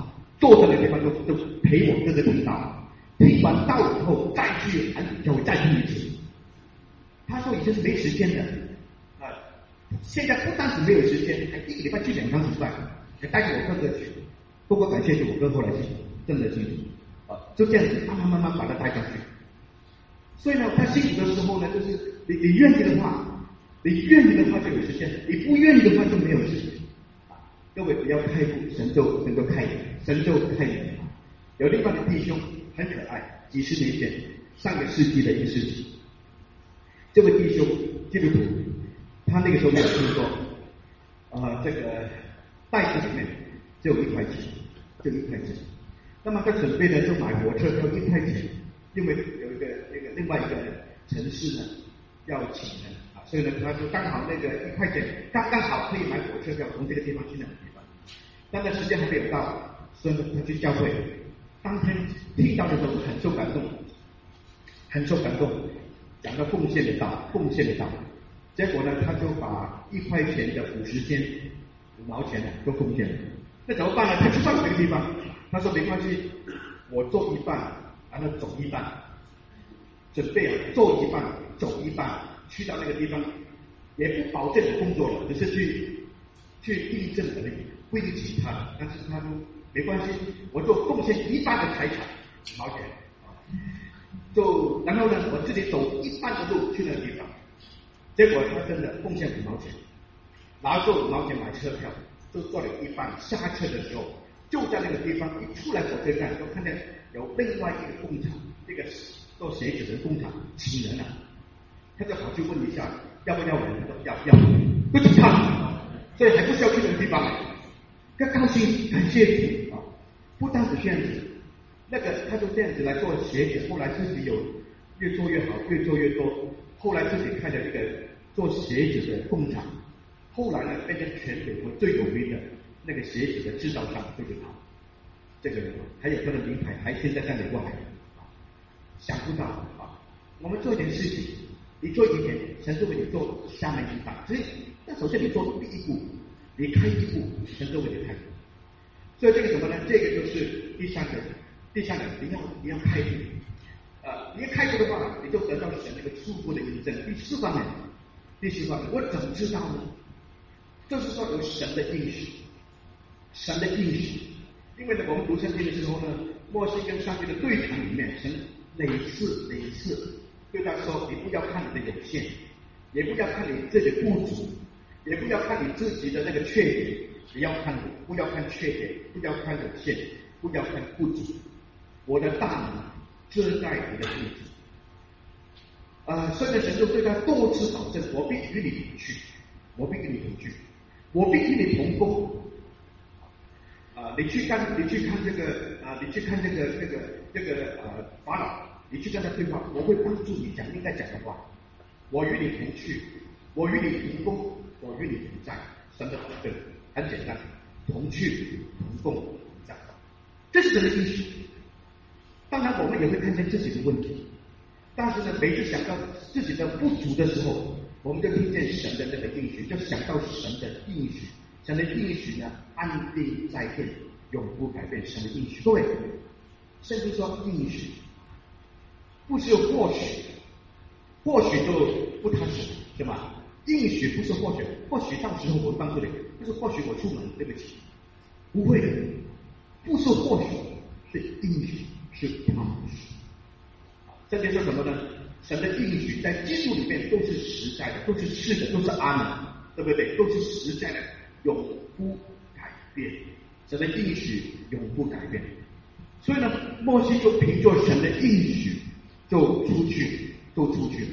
坐在那个地方就就陪我哥哥听到，听完道以后再去韩语教会再听一次。他说已经是没时间的啊、呃，现在不单是没有时间，还一个礼拜去两趟礼拜，还带着我哥哥去。不过感谢主，我哥后来是真的信主啊，就这样子慢慢慢慢把他带上去。所以呢，他信主的时候呢，就是你你愿意的话，你愿意的话就有时间，你不愿意的话就没有时间。啊，各位不要开悟，神就神就开眼，神就开眼。有另外的弟兄很可爱，几十年前，上个世纪的一个世纪，这位弟兄基督徒，他那个时候没有听说，啊、呃，这个袋子里面只有一块钱，就一块钱。那么他准备呢就买火车票一块钱，因为有一个那个另外一个城市呢要请人啊，所以呢他就刚好那个一块钱刚刚好可以买火车票从这个地方去那个地方，但那时间还没有到，所以呢他去教会，当天听到的时候很受感动，很受感动，讲到奉献的道，奉献的道，结果呢他就把一块钱的五十仙五毛钱呢都奉献了，那怎么办呢？他去到这个地方。他说没关系，我做一半，然后走一半，准备啊做一半，走一半，去到那个地方，也不保证你工作了，只是去去订正而已，不一定请他。但是他说没关系，我做贡献一半的财产，五毛钱，就然后呢，我自己走一半的路去那个地方，结果他真的贡献五毛钱，拿这五毛钱买车票，就做了一半，下车的时候。就在那个地方，一出来火车站，就看见有另外一个工厂，这个做鞋子的工厂请人了，他就跑去问一下，要不要人？要要，不请他，所以还不需要去那个地方，要高兴感谢主啊！不单是这样子，那个他就这样子来做鞋子，后来自己有越做越好，越做越多，后来自己开了一个做鞋子的工厂，后来呢变成全美国最有名的。那个鞋子的制造商就是他，这个人还有他的名牌，还现在在美国还有啊，想不到啊！我们做一点事情，你做一点点，神就为你做下面一半。所以，那首先你做第一步，你开一步，神就为你开。所以这个什么呢？这个就是第三个，第三个你要你要开步，呃，你要开步的话，你就得到神那个初步的印证。第四方面，第四方面，我怎么知道呢？就是说有神的应许。神的应许，因为呢，我们读圣经的时候呢，摩西跟上帝的对谈里面，神哪次哪次对他说：“你不要看你的有限，也不要看你自己的不足，也不要看你自己的那个缺点，你要看不要看缺点，不要看有限，不要看不足。我的大能遮盖你的不足。”啊、呃，所以呢，神就对他多次保证：“我必与你同去，我必与你同去，我必与你同工。”啊、呃，你去看，你去看这个啊、呃，你去看这个这个这个呃法老，你去跟他对话，我会帮助你讲应该讲的话。我与你同去，我与你同工，我与你同在。神的保证很简单，同去同工同在，这是神的应许。当然，我们也会看见自己的问题，但是呢，每次想到自己的不足的时候，我们就听见神的那个应许，就想到神的应许。神的应许呢，安定在天，永不改变。神的应许，各位，圣经说应许，不是或许，或许就不踏实，对吧？应许不是或许，或许到时候我会帮助你，不是或许我出门，对不起，不会的，不是或许，是应许，是 promise。圣经说什么呢？神的应许在基督里面都是实在的，都是是的，都是阿门，对不对？都是实在的。永不改变，神的应许永不改变。所以呢，摩西就凭着神的应许，就出去，就出去了。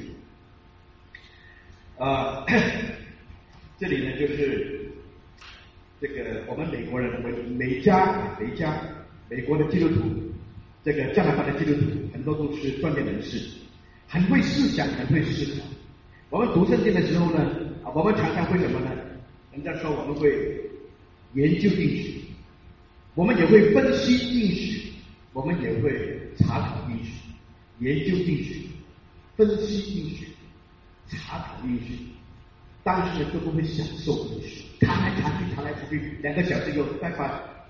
啊、呃，这里呢就是这个我们美国人，美加美加美国的基督徒，这个加拿大的基督徒，很多都是专业人士，很会思想，很会思考。我们读圣经的时候呢，啊，我们常常会什么呢？人家说我们会研究应许，我们也会分析应许，我们也会查考应许，研究应许，分析应许，查考应许，但是都不会享受应许，查来查去，查来查去，两个小时又再把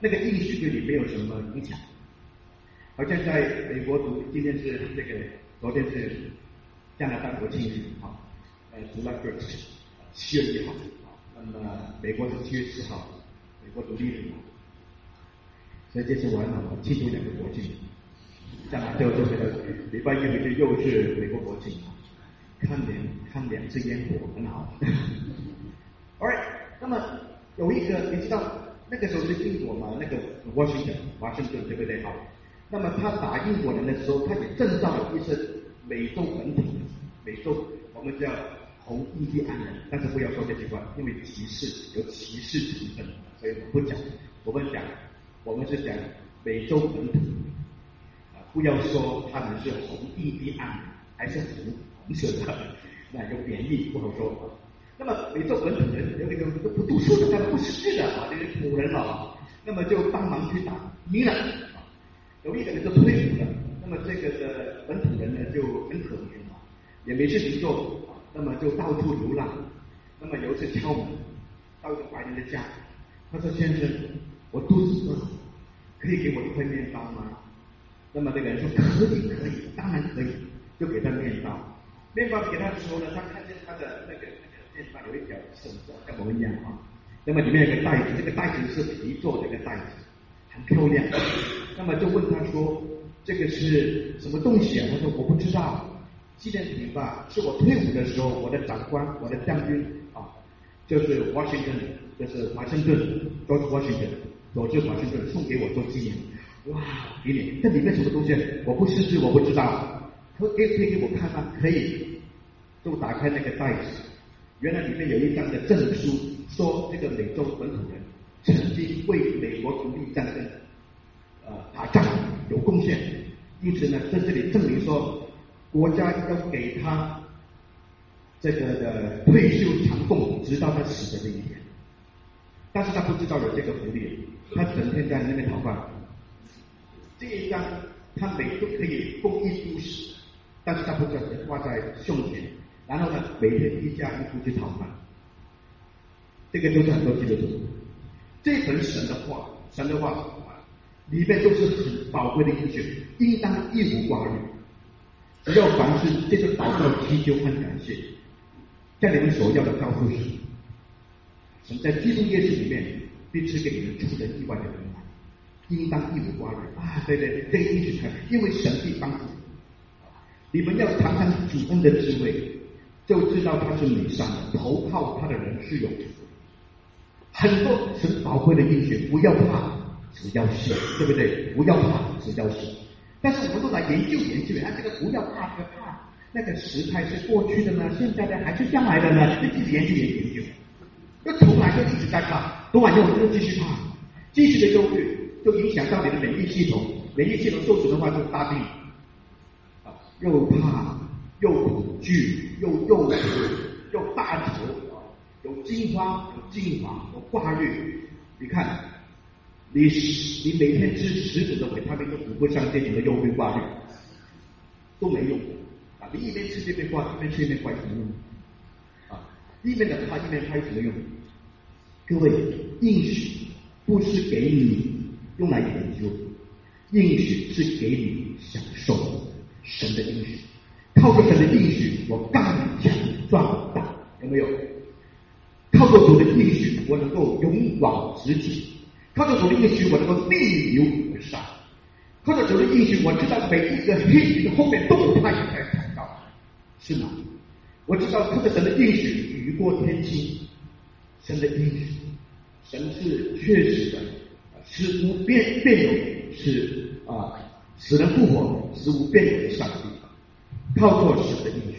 那个应许对你没有什么影响。好像在美国读，今天是这个，昨天是加拿大国庆日啊，呃，July first， 七月一号，那么美国是七月四号，美国独立日嘛，所以这次完了，我庆祝两个国庆，加拿大就这个礼拜一回去又是美国国庆，看两看两次烟火很好。Alright， 那么有一个你知道那个时候是英国嘛，那个 Washington 华盛顿对不对？好。那么他打英国人的时候，他也证造了一些美洲本土，美洲我们叫红印第安人，但是不要说这句话，因为歧视有歧视成分，所以我不讲。我们讲，我们是讲美洲本土，啊，不要说他们是红印第安人，还是红红色的，那有贬义不好说。那么美洲本土人有那个不读书的，他们不识字的啊，这个古人啊，那么就帮忙去打迷了。有一个人就退伍了，那么这个的本土人呢就很可怜啊，也没事情做，那么就到处流浪。那么有一次敲门，到一个白人的家，他说：“先生，我肚子饿，可以给我一块面包吗？”那么那个人说：“可以，可以，当然可以。”就给他面包。面包给他的时候呢，他看见他的那个那个面包有一条绳子，像我们一样啊。那么里面有个袋子，这个袋子是皮做的一个袋子。很漂亮，那么就问他说：“这个是什么东西啊？”他说：“我不知道，纪念品吧，是我退伍的时候，我的长官，我的将军啊，就是 Washington， 就是华盛顿 ，George Washington， 佐治华盛顿送给我做纪念。哇，给你，这里面什么东西？我不识字，我不知道，可可以可以给我看吗？可以，就打开那个袋子，原来里面有一张的证书，说这个美洲本土人。”曾经为美国独立战争呃打仗有贡献，因此呢，在这里证明说国家要给他这个的退休长俸，直到他死的那一天。但是他不知道有这个福利，他整天在那边讨饭。这一张他每都可以丰衣足食，但是他不知道是挂在胸前，然后呢，每天一家一户去讨饭。这个就是很多基督徒。这本神的话，神的话里面都是很宝贵的应许，应当一无挂虑。只要凡事这个祷告、祈求和感谢，在你们所要的告诉神，神在基督耶稣里面必赐给你们出人意外的平安，应当一无挂虑啊！对对，这个应许他，因为神必帮助你们，要尝尝主恩的滋味，就知道他是美善的，投靠他的人是有福。很多神宝贵的应许，不要怕，只要信，对不对？不要怕，只要信。但是我们都来研究研究，啊，这个不要怕，这个怕，那个时态是过去的呢，现在的还是将来的呢？就自己研究研究，就从来就一直在怕，读完以后就继续怕，继续的忧虑，就影响到你的免疫系统，免疫系统受损的话就大病，啊，又怕又恐惧，又忧愁，又大愁。有惊慌，有惊惶，有挂虑。你看，你你每天吃十种的维他命都补不上这种的忧虑挂虑，都没用啊！你一边吃这边挂，一边吃一边挂有什么用？啊，一边的怕一边怕有什么用？各位，应许不是给你用来研究，应许是给你享受神的应许。靠着神的应许，我刚强壮大，有没有？靠着主的应许，我能够勇往直前；靠着主的应许，我能够逆流而上；靠着主的应许，我知道每一个黑云的后面都有太阳在祷告，是吗？我知道靠着神的应许，雨过天晴。神的应许，神是确实的，使无变变有，是啊，使人复活，使无变有的上帝。靠着神的应许，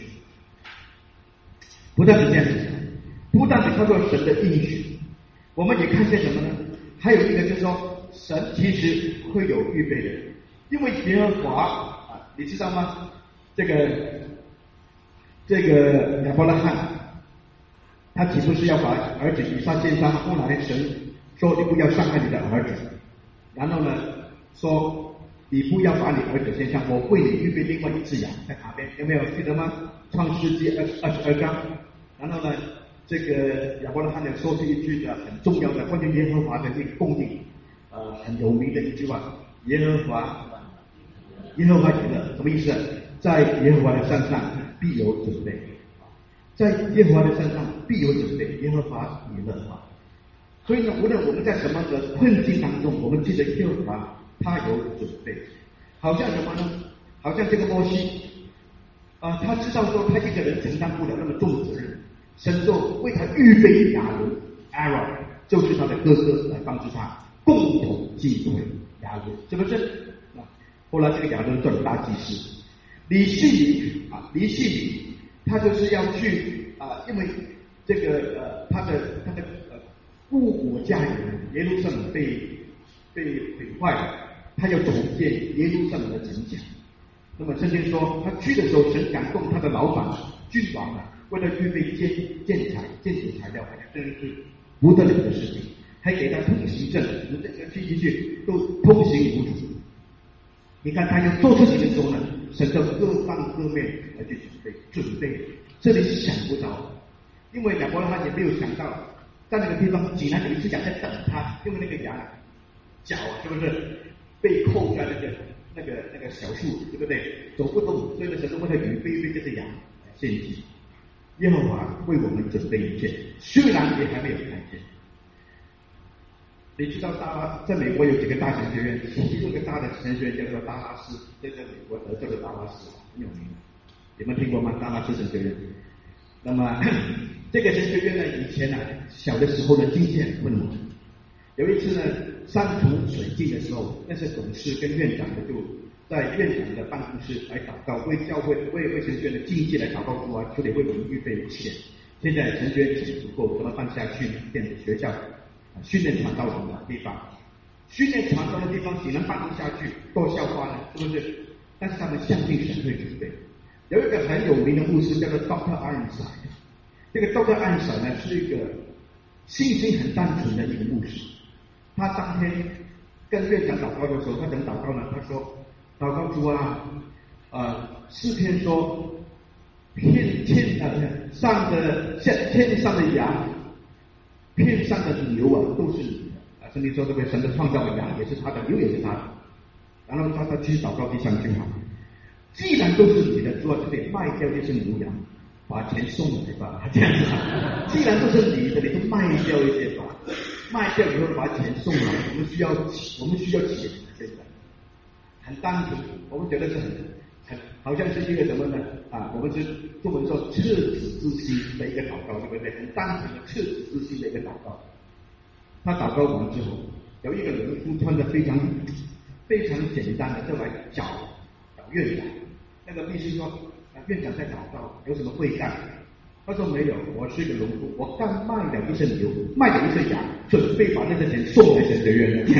不但是这样子。不但是靠着神的应许，我们也看见什么呢？还有一个就是说，神其实会有预备的，因为耶和华啊，你知道吗？这个这个亚伯拉罕，他岂不是要把儿子以撒献上？后来神说你不要伤害你的儿子，然后呢说你不要把你儿子献上，我为你预备另外一只羊在旁边，有没有记得吗？创世纪二二十二章，然后呢？这个亚伯拉罕呢说出一句的很重要的关于耶和华的这个供应啊， 呃很有名的一句话：耶和华，耶和华喜乐，什么意思？在耶和华的山上必有准备，在耶和华的山上必有准备，耶和华喜乐啊。所以呢，无论我们在什么的困境当中，我们记得耶和华他有准备，好像什么呢？好像这个摩西啊、呃，他知道说他一个人承担不了那么重的责任，神就为他预备亚伦 ，Aaron 就是他的哥哥来帮助他，共同击毁亚伦，是不是？啊，后来这个亚伦做了大祭司，李细米啊，李细米他就是要去啊、呃，因为这个呃，他的他的呃故国家园耶路撒冷被被毁坏了，他要重建耶路撒冷的城墙。那么圣经说，他去的时候，神感动他的老板君王啊，为了预备建建材、建筑材料，真是不得了的事情，还给他通行证，你这个去进去都通行无阻。你看他要做事情的时候呢，神在各方各面来去准备，准备，这里是想不到的，因为亚伯拉罕也没有想到，在那个地方竟然有一只羊在等他，因为那个羊脚啊，是不是被扣在那个那个那个小树，对不对？走不动，所以呢，神就为他预备备这个羊献祭。耶和华为我们准备一切，虽然也还没有看见。你知道大拉在美国有几个大神学院，其中一个大的神学院叫做达拉斯，这个美国德州的达拉斯很有名，你们听过吗？达拉斯神学院。那么这个神学院呢，以前呢、啊、小的时候呢，经济很困难。有一次呢，山穷水尽的时候，那些董事跟院长呢，就在院长的办公室来祷告，为教会、为为神学院的经济来祷告，说啊，求你为我们预备钱。现在神学院钱不够，怎么办下去呢？变成学校、训练传道人的地方，训练传道的地方只能办不下去，多笑话呢，是不是？但是他们相信神会准备。有一个很有名的牧师叫做 Doctor Ironside， 这个 Doctor Ironside 呢是一个心性很单纯的一个牧师。他当天跟院长祷告的时候，他怎么祷告呢？他说：“祷告主啊，呃，诗篇说，天天呃上的天上的羊，天上的牛啊，都是你的啊。圣经说这个神的创造的羊也是他的，牛也是他的。然后他他继续祷告第三句话：既然都是你的，主啊，就得卖掉这些牛羊，把钱送来吧。这样子，既然都是你的，你就卖掉一些吧。”卖掉以后把钱送来，我们需要我们需要钱，现在很单纯，我们觉得是很很好像是一个什么呢？啊，我们是中文说赤子之心的一个祷告，对不对？很单纯的赤子之心的一个祷告。他祷告完之后，有一个人夫穿的非常非常简单的就来找找院长，那个律师说：“啊，院长在祷告，有什么会干？”他说：“没有，我是一个农夫，我刚卖了一只牛，卖了一只羊，准备把那个钱送来神学院的。”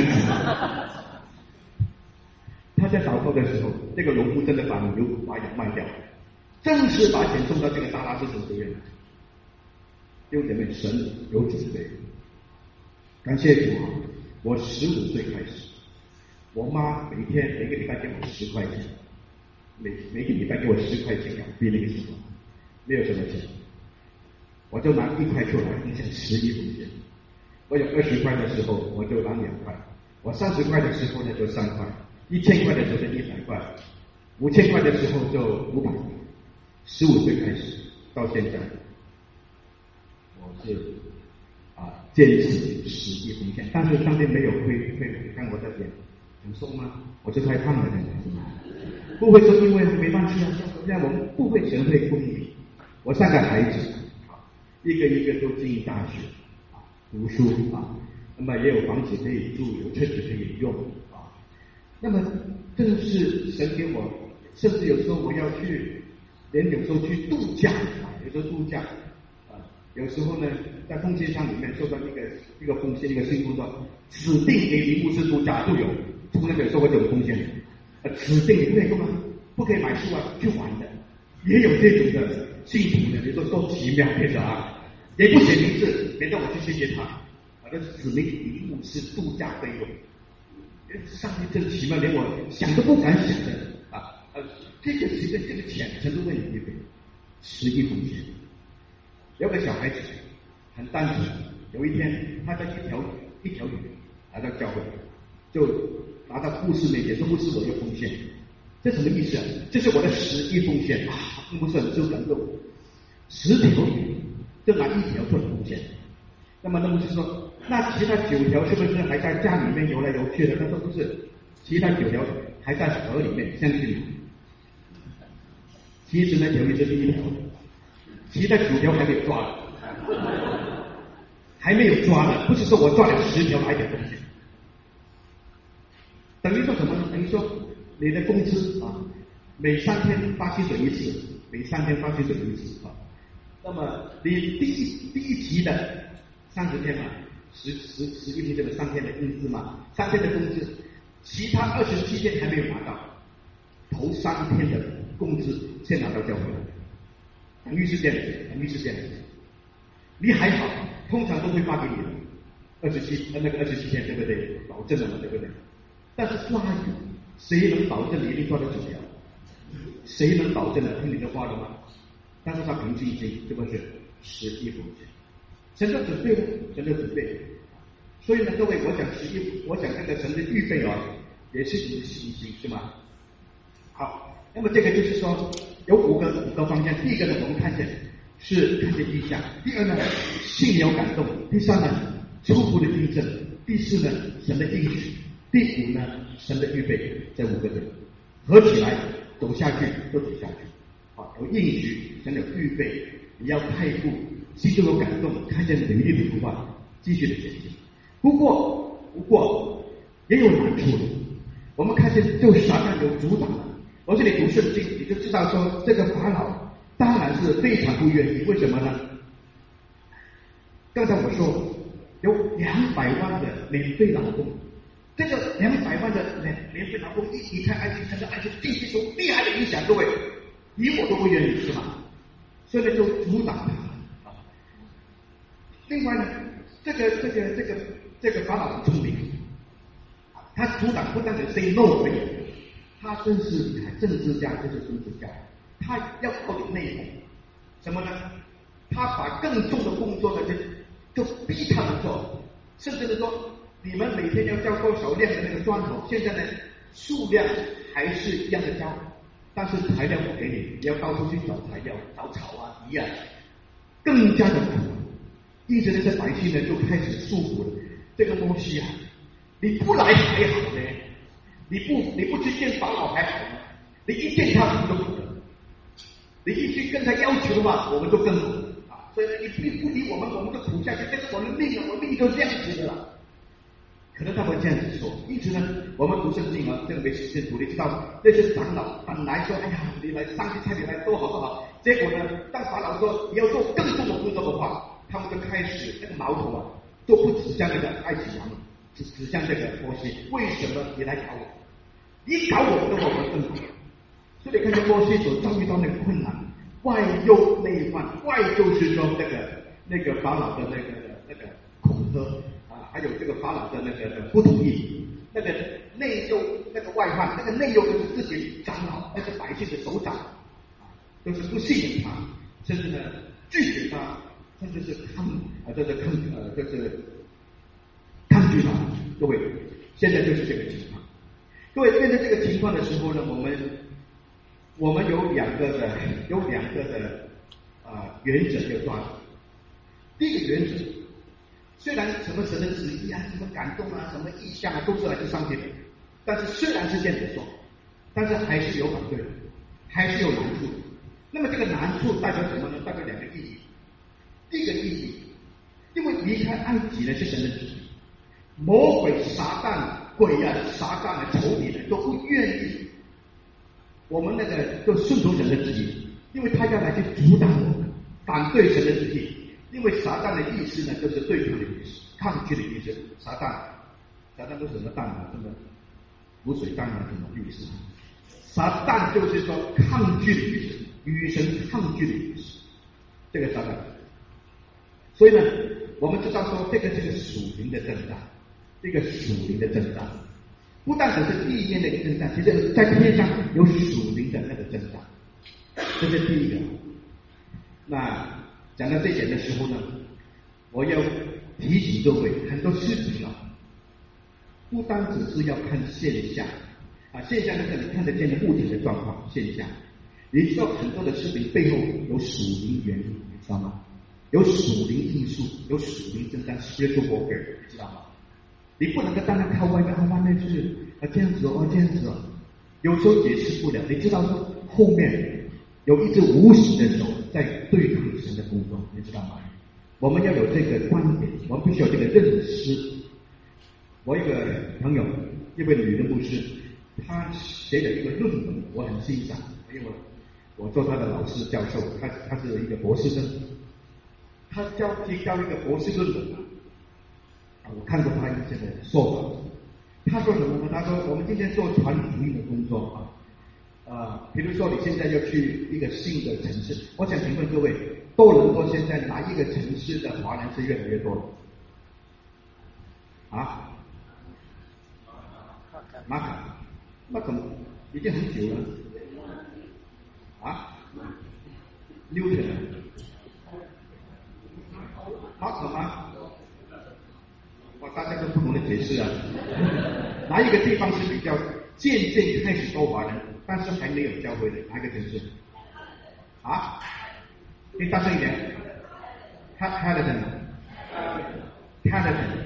他在祷告的时候，这个农夫真的把牛把羊卖掉，正式把钱送到这个达拉斯神学院来。弟兄姐妹，神有准备。感谢主啊！我十五岁开始，我妈每天每个礼拜给我十块钱，每每个礼拜给我十块钱港币，那个时候没有什么钱。我就拿一块出来，你想十一分钱。我有二十块的时候，我就拿两块；我三十块的时候呢，就三块；一千块的时候就一百块；五千块的时候就五百。十五岁开始到现在，我是啊坚持十一分钱，但是上面没有亏亏。你看我的脸很瘦吗？我是太胖了，不会说因为没饭吃啊，让我们不会神会供应。我三个孩子。一个一个都进大学啊，读书啊，那么也有房子可以住，有车子可以用啊。那么真的是神给我，甚至有时候我要去，连有时候去度假啊，有时候度假啊，有时候呢在奉献箱里面收到一个一个奉献一个信封说，指定给林牧师度假都有，从来没有收过这种奉献，呃，指定你不可以干嘛？不可以买书啊，去玩的，也有这种的信徒呢，你说多奇妙，对吧？也不写名字，免得我去谢谢他。好像指明林牧师度假费用，上帝真奇妙，连我想都不敢想的啊！呃，这个是个这个钱，神都为你预备，十一分钱。有个小孩子很单纯，有一天他在一条一条鱼来到教会， 就拿到牧师面前说：“牧师，我要奉献。”这什么意思啊？这是我的十一奉献啊！牧师很受感动，十条就拿一条做奉献。那么那牧师说：“那其他九条是不是还在家里面游来游去的？”他说：“不是，其他九条还在河里面，相信你。其实那条鱼是第一条，其他九条还没有抓了，还没有抓呢。不是说我抓了十条来点东西，等于说什么呢？等于说。”你的工资啊，每三天发薪水一次，每三天发薪水一次啊。那么你第一第一期的三十天嘛，十十十一天这个三天的工资嘛，三天的工资，其他二十七天还没有拿到，头三天的工资先拿到交回来，等于是这样子，等于是这样子。你还好，通常都会发给你的二十七呃那个二十七天，对不对？保证了嘛，对不对？但是抓鱼。谁能保证你一定抓得九条？谁能保证呢？听你的话了吗？但是他凭信心，是不是？十一奉献，神的准备呢？神的准备。所以呢，各位，我讲十一，我讲这个神的预备啊，也是你的信心，是吗？好，那么这个就是说有五个五个方向。第一个呢，我们看见是看见意象；第二呢，信有感动；第三呢，初步的印证；第四呢，神的应许。第五呢，神的预备，这五个人合起来走下去，都走下去。啊，有应许，神有预备，你要太步，心中有感动，看见美丽的图画，继续的前进。不过，不过也有难处的。我们看见就撒旦有阻挡了。我这里读圣经，你就知道说，这个法老当然是非常不愿意。为什么呢？刚才我说有两百万的免费劳动。这个两百万的免免费劳动一离开埃及，神的埃及地区有厉害的影响，各位，你我都不愿意，是吗？所以呢，就阻挡他啊。另外呢，这个这个这个这个法老很聪明，他阻挡不但只 say no 而已，他真是你看政治家就是政治家，他要搞点内容，什么呢？他把更重的工作呢，就就逼他们做，甚至是说。你们每天要交多少量的那个砖头？现在呢，数量还是一样的交，但是材料不给你，你要到处去找材料，找草啊、泥啊，更加的苦。因此呢，这百姓呢就开始诉苦了。这个摩西啊，你不来还好呢，你不你不去见法老还好呢，你一见他我们就苦了，你一去跟他要求的话，我们就更苦啊。所以呢，你不不理我们，我们就苦下去，这是我们命啊，我命就这样子的了。可能他会这样子说，因此呢，我们读圣经啊，这个没时间读，你知道那些长老本来说，哎呀，你来上去差你来多好多好，结果呢，当法老说你要做更重的工作的话，他们就开始那个矛头啊，都不指向那个埃及王，只指向这个摩西，为什么你来搞我？你搞我的话，我们更苦。所以你看见摩西所遭遇到那个困难，外忧内患，外就是说那个那个法老的那个那个恐吓。还有这个法老的那个不同意，那个内忧那个外患，那个内忧就是自己长老，那个百姓的首长，都是不信任他，甚至呢拒绝他，甚至是抗啊，这是抗呃，这是抗拒他。各位，现在就是这个情况。各位面对这个情况的时候呢，我们我们有两个的有两个的啊、呃、原则要抓住。第一个原则。虽然什么神的旨意啊，什么感动啊，什么意象啊，都是来自上帝的，但是虽然是这样子说，但是还是有反对的，还是有难处的。那么这个难处代表什么呢？代表两个意义。第一个意义，因为离开埃及呢是神的旨意，魔鬼、撒旦、鬼啊、撒旦的仇敌呢都不愿意我们那个就顺从神的旨意，因为他要来去阻挡我们，反对神的旨意。因为撒旦的意思呢，就是对抗的意思，抗拒的意思。撒旦，撒旦都什么蛋啊？什么卤水蛋啊？什么意思？撒旦就是说抗拒的意思，与神抗拒的意思。这个撒旦。所以呢，我们知道说，这个是个属灵的征战，这个属灵的征战，不但只是地面的一个征战，其实在天上有属灵的那个征战，这是第一个。那讲到这一点的时候呢，我要提醒各位，很多事情啊， 不单只是要看现象啊，现象就是你看得见的物体的状况现象。你知道很多的事情背后有属灵原因，你知道吗？有属灵因素，有属灵征战 spiritual warfare， 你知道吗？你不能够单单靠外面，啊，外面是啊这样子哦，这样子哦，有时候解释不了。你知道说后面有一只无形的手在对抗神的工作，你知道吗？我们要有这个观点，我们必须有这个认识。我一个朋友，一位女的牧师，她写了一个论文，我很欣赏，因为我做她的老师教授，她她是一个博士生，她教提交一个博士论文啊，我看过她这个说法。她说什么呢？她说我们今天做传福音的工作啊。啊，比如说你现在要去一个新的城市，我想请问各位，多伦多现在哪一个城市的华人是越来越多的？啊？马卡，那怎么已经很久了？啊？六点了？马可吗？哇，大家都不同的解释啊。哪一个地方是比较渐渐开始多华人？但是还没有教会的哪个城市？啊？你大声一点。Carleton Carleton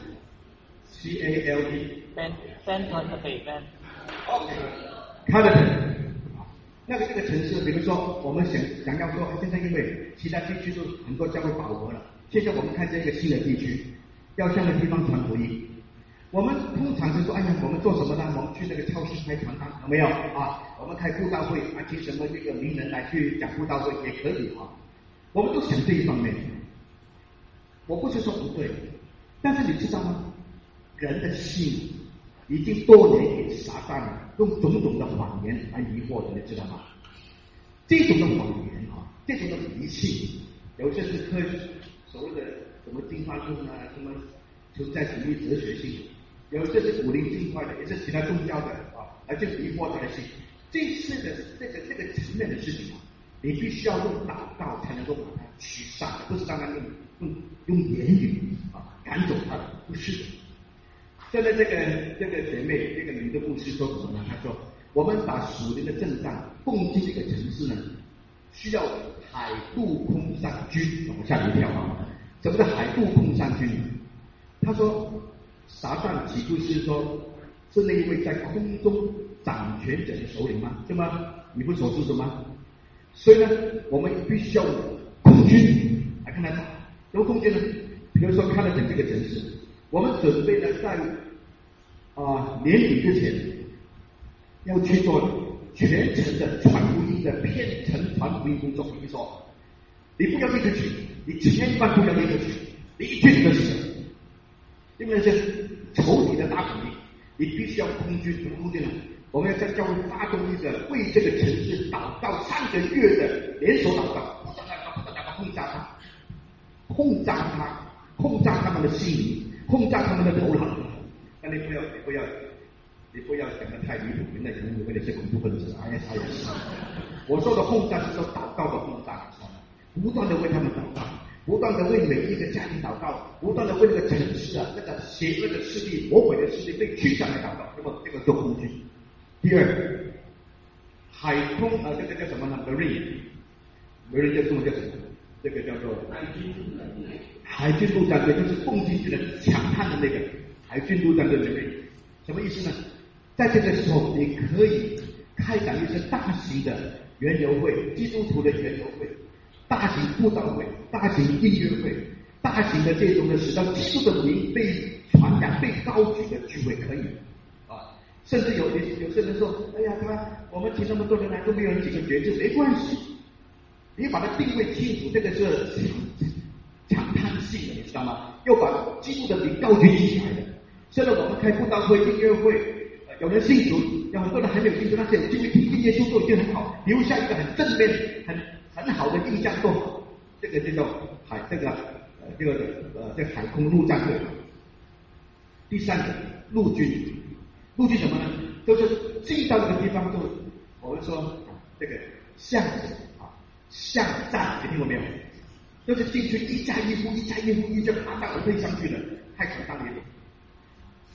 C A L E Fenton 的北边。 OK Carleton 那个这个城市，比如说我们想想要说，现在因为其他地区都很多教会饱和了，现在我们看见一个新的地区，要向那地方传福音。我们通常是说，哎呀，我们做什么呢？我们去那个超市开传单，有没有啊？我们开布道会啊，请什么这个名人来去讲布道会也可以啊。我们都想这一方面。我不是说不对，但是你知道吗？人的心已经多年给撒旦用种种的谎言来迷惑的，你知道吗？这种的谎言啊，这种的迷信，有些是科学所谓的什么进化论啊，什么存在主义哲学性。有些是古灵精怪的，也是其他宗教的啊，而去迷惑他的心。这次的这个这个层面的事情啊，你必须要用祷告才能够把它驱散，不是单单用用用言语啊赶走它的，不是的。现在这个这个姐妹，这个女的牧师说什么呢？她说：“我们把属灵的阵仗攻击这个城市呢，需要海陆空三军。”我吓一跳啊！什么叫海陆空三军呢？她说。撒旦岂不是说，是那一位在空中掌权者的首领吗？对吗？你不所知的吗？所以呢，我们必须要空军来看他打。什么空军呢？比如说看得整这个城市，我们准备呢在啊、呃、年底之前要去做全程的传福音的片程传福音工作。比如说，你不要立刻去，你千万不要立刻去，你一去你就死了。因为那些仇敌的打鼓励，你必须要空军，什么空军呢？我们要在教会发动一个为这个城市祷告三个月的联手祷告，不断的不断的轰炸他，轰炸他，轰炸他们的心灵，轰炸他们的头脑。那你不要，你不要，你不要讲得太离谱，那可能以为你是恐怖分子 ，I S I S。我说的轰炸是说祷告的轰炸，不断的为他们祷告。不断的为每一个家庭祷告，不断的为这个城市啊，这个邪恶的势力、魔鬼的势力被驱散来祷告，那么这个做空军。第二，海空啊、呃，这个叫什么呢 ？Marine，Marine 叫中文叫什么？这个叫做海军海军陆战队，就是共进去的强悍的那个海军陆战队的人。什么意思呢？在这个时候，你可以开展一些大型的园游会，基督徒的园游会。大型布道会、大型音乐会、大型的这种的使到基督的名被传扬、被高举的聚会可以啊，甚至有有些人说：“哎呀，他我们请那么多人来都没有几个觉知，没关系，你把它定位清楚，这个是强悍性的，你知道吗？要把基督的名高举起来的。现在我们开布道会、音乐会，呃、有人信主，有很多人还没有信主，但是有机会听听耶稣都已经很好，留下一个很正面、很。很好的印象都好，这个叫做海这个呃这个呃这个海空陆战队。第三个陆军，陆军什么呢？就是进到这个地方就我们说啊这个巷子啊巷战，你听过没有？就是进去一家一户一家一户一家爬到楼梯上去的，太可怕了。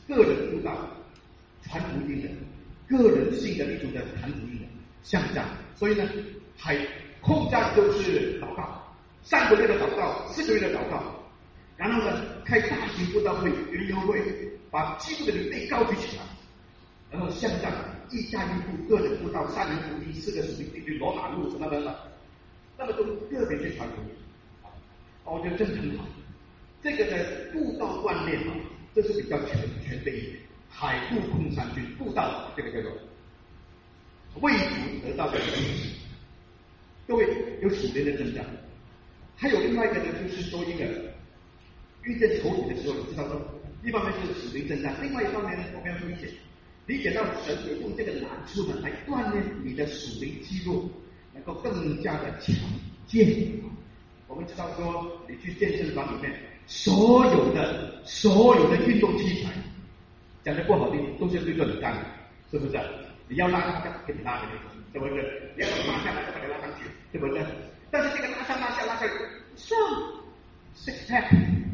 个人布道、传福音的，个人性的一种的传福音的像这样。所以呢，海空战就是祷告，三个月的祷告，四个月的祷告，然后呢，开大型布道会、圆游会，把基督的灵被高举起来，然后像这样一加一步，个人布道、三人福音、四个属灵地区、罗马路什么的，那么都个别去传福音，我觉得真的很好。这个的布道锻炼啊，这是比较全全备的。海陆空三军布道，这个叫做为主得到的支持。各位有属灵的增长，还有另外一个呢，就是说一个遇见仇敌的时候，你知道说，一方面是属灵增长，另外一方面呢，我们要理解，理解到神有用这个难处呢，来锻炼你的属灵肌肉，能够更加的强健。我们知道说，你去健身房里面，所有的所有的运动器材，讲的不好听，都是对着你干的，是不是？你要拉它，给你拉的那种，是不是？你要拉下来，就把它拉上去，是不是？但是这个拉上拉下拉下，上 six pack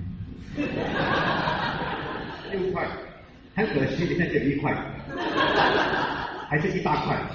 六块，很可惜，你看这一块，还是一大块。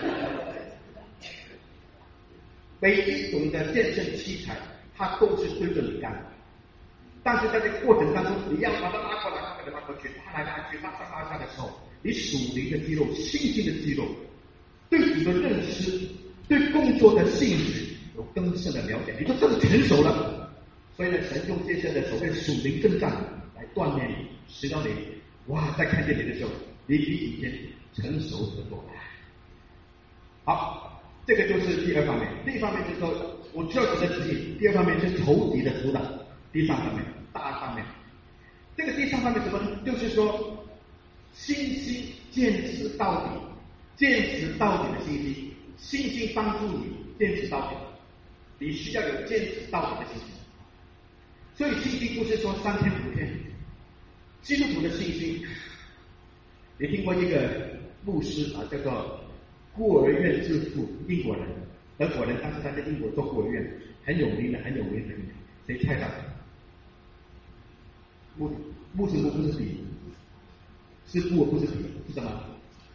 每一种的健身器材，它都是对着你干的，但是在这个过程当中，你要把它拉过来，把它拉过去，拉来拉去，拉上拉下的时候，你属灵的肌肉、信心的肌肉，对主的认识、对工作的性质有更深的了解，你就更成熟了。所以呢，神用这些的所谓属灵征战来锻炼你，使到你哇，在看见你的时候，你比以前成熟得多。好。这个就是第二方面，第一方面就是说，我知道主的旨意；第二方面是仇敌的阻挡；第三方面，大方面。这个第三方面什么呢？就是说，信心坚持到底，坚持到底的信心，信心帮助你坚持到底，你需要有坚持到底的信心。所以信心不是说三天五天，基督徒的信心，你听过一个牧师啊，叫做孤儿院之父，英国人，德国人，但是他在英国做孤儿院，很有名的，很有名的。谁猜到？牧牧师不是比，是布不是比，是什么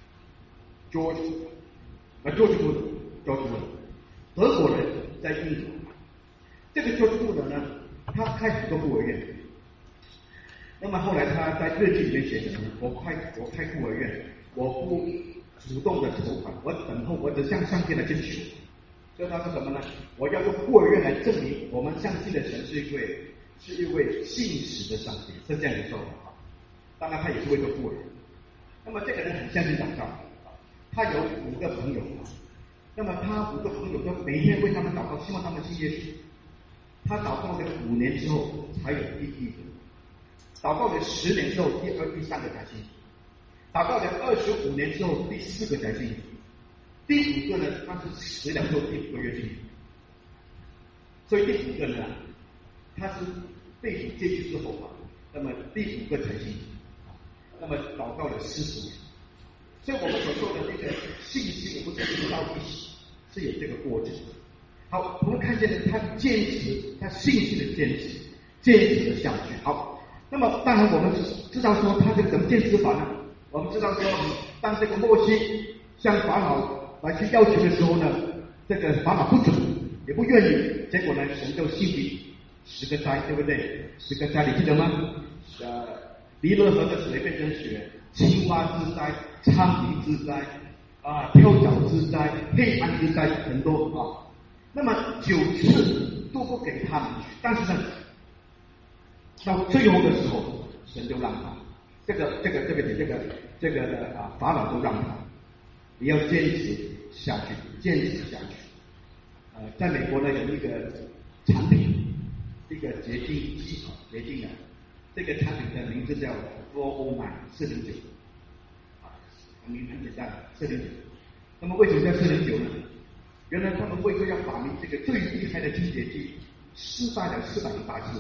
？George 啊 ，George Bush，George Bush，德国人在英国。这个 George Bush 呢，他开很多孤儿院。那么后来他在日记里面写什么呢？我开我开孤儿院，我不主动的筹款，我等候，我只向上天来征求。所以他说什么呢？我要用孤儿院来证明我们相信的神是一位是一位信实的上帝，是这样的说法。当然他也是为做孤儿。那么这个人很相信祷告，他有五个朋友，那么他五个朋友都每天为他们祷告，希望他们信耶稣。他祷告了五年之后才有第一个，祷告了十年之后第二、第三个才信。祷告了二十五年之后，第四个才信；第五个呢，他是死了之后第五个月信。所以第五个呢，他是被主接去之后啊，那么第五个才信。那么祷告了四十年。所以我们所说的这个信心，不是一朝一夕，是有这个过程。好，我们看见了他坚持，他信心的坚持，坚持的下去。好，那么当然我们知道说他这个怎么坚持法呢？我们知道说，当这个摩西向法老来去要求的时候呢，这个法老不准，也不愿意，结果呢，神就兴起十个灾，对不对？十个灾你记得吗？呃，尼罗河的水变成血，青蛙之灾、苍蝇之灾、啊跳蚤之灾、黑暗之灾很多啊。那么九次都不给他们去，但是呢，到最后的时候，神就让他。这个这个这个这个这个啊，法老都让他，你要坚持下去，坚持下去。呃，在美国呢有一个产品，一个洁净机啊，洁净的，这个产品的名字叫 四零九 四零九，啊，名很简单，四零九。那么为什么叫四零九呢？原来他们为了要发明这个最厉害的清洁剂，失败了四百零八次。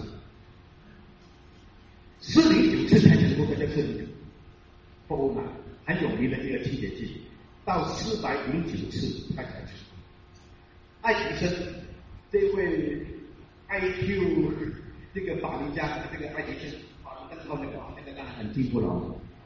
四零九次才成功的叫四零九，波欧娜很有名的这个清洁剂，到四百零九次才才成功。爱迪生这位 I Q 这个发明家，这个爱迪生发明灯泡那个，这个当然很进步了。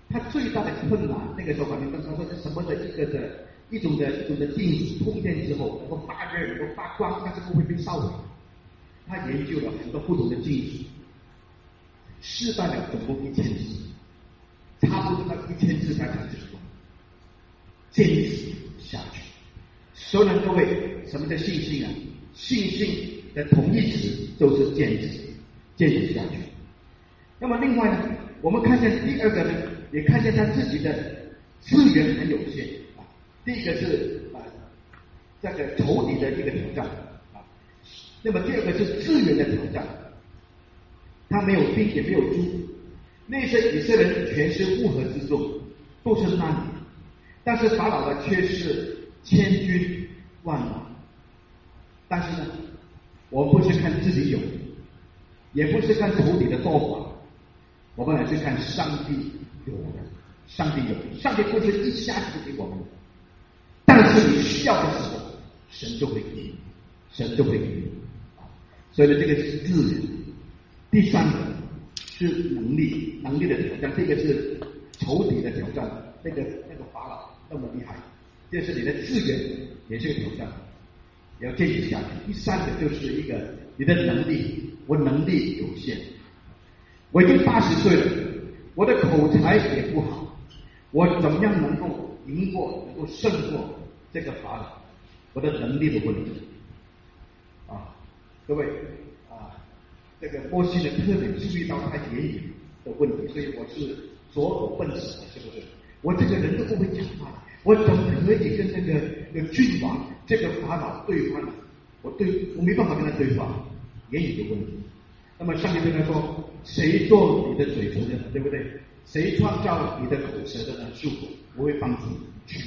他最大的困难，那个时候反正他说是什么的一个的一种的一种的金属通电之后能够发热，能够发光，但是不会被烧毁。他研究了很多不同的金属，失败了总共一千次，差不多到一千次才成功，坚持下去。所以呢，各位，什么叫信心啊？信心的同义词就是坚持，坚持下去。那么另外呢，我们看见第二个呢，也看见他自己的资源很有限啊。第一个是啊，这个仇敌的一个挑战啊。那么第二个是资源的挑战，他没有兵也没有猪，那些以色列人全是乌合之众，都是难民，但是法老呢却是千军万马。但是呢，我们不是看自己有，也不是看仇敌的多法，我们来是看上帝有的，上帝有，上帝不是一下子给我们的，但是你需要的时候，神就会给你，神就会给你。所以呢，这个是资源。第三个是能力，能力的挑战。这个是仇敌的挑战，那个那个法老那么厉害，这是你的资源也是个挑战，也要坚持下去。第三个就是一个你的能力，我能力有限，我已经八十岁了，我的口才也不好，我怎么样能够赢过，能够胜过这个法老？我的能力的问题啊，各位啊，这个摩西的特别注意到他言语的问题，所以我是左耳笨舌，是不是？我这个人都不会讲话，我怎么可以跟这个这个君王、这个法老对话呢？我对我没办法跟他对话，言语的问题。那么上帝对他说：“谁做你的嘴唇的，对不对？谁创造你的口舌的呢？是我，我会帮助你去。”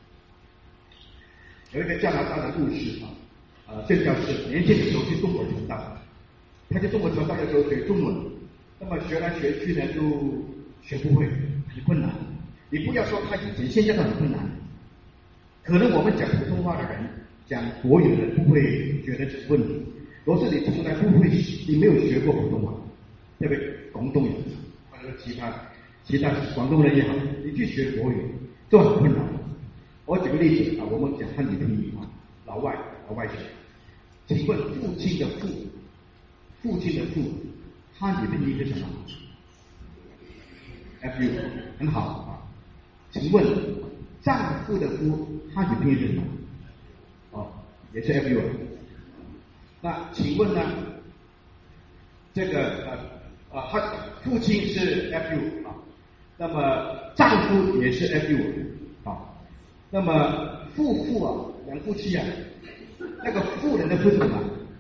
有一个加拿大的护士啊，呃，宣教士，年轻的时候去中国传道，他去中国传道的时候学中文，那么学来学去呢，就学不会，很困难。你不要说他以前，现在都很困难。可能我们讲普通话的人，讲国语的人不会觉得是问题。若是你从来不会，你没有学过普通话，对不对？广东人或者其他其他广东人也好，你去学国语都很困难。我举个例子啊，我们讲汉语拼音啊，老外老外学，请问父亲的父，父亲的父，汉语拼音是什么 ？F U 很好啊。请问丈夫的夫，汉语拼音是什么？哦，也是 F U。那请问呢？这个呃呃，他父亲是 F U 啊，那么丈夫也是 F U 啊。那么夫妇啊，两夫妻啊，那个妇人的夫是什么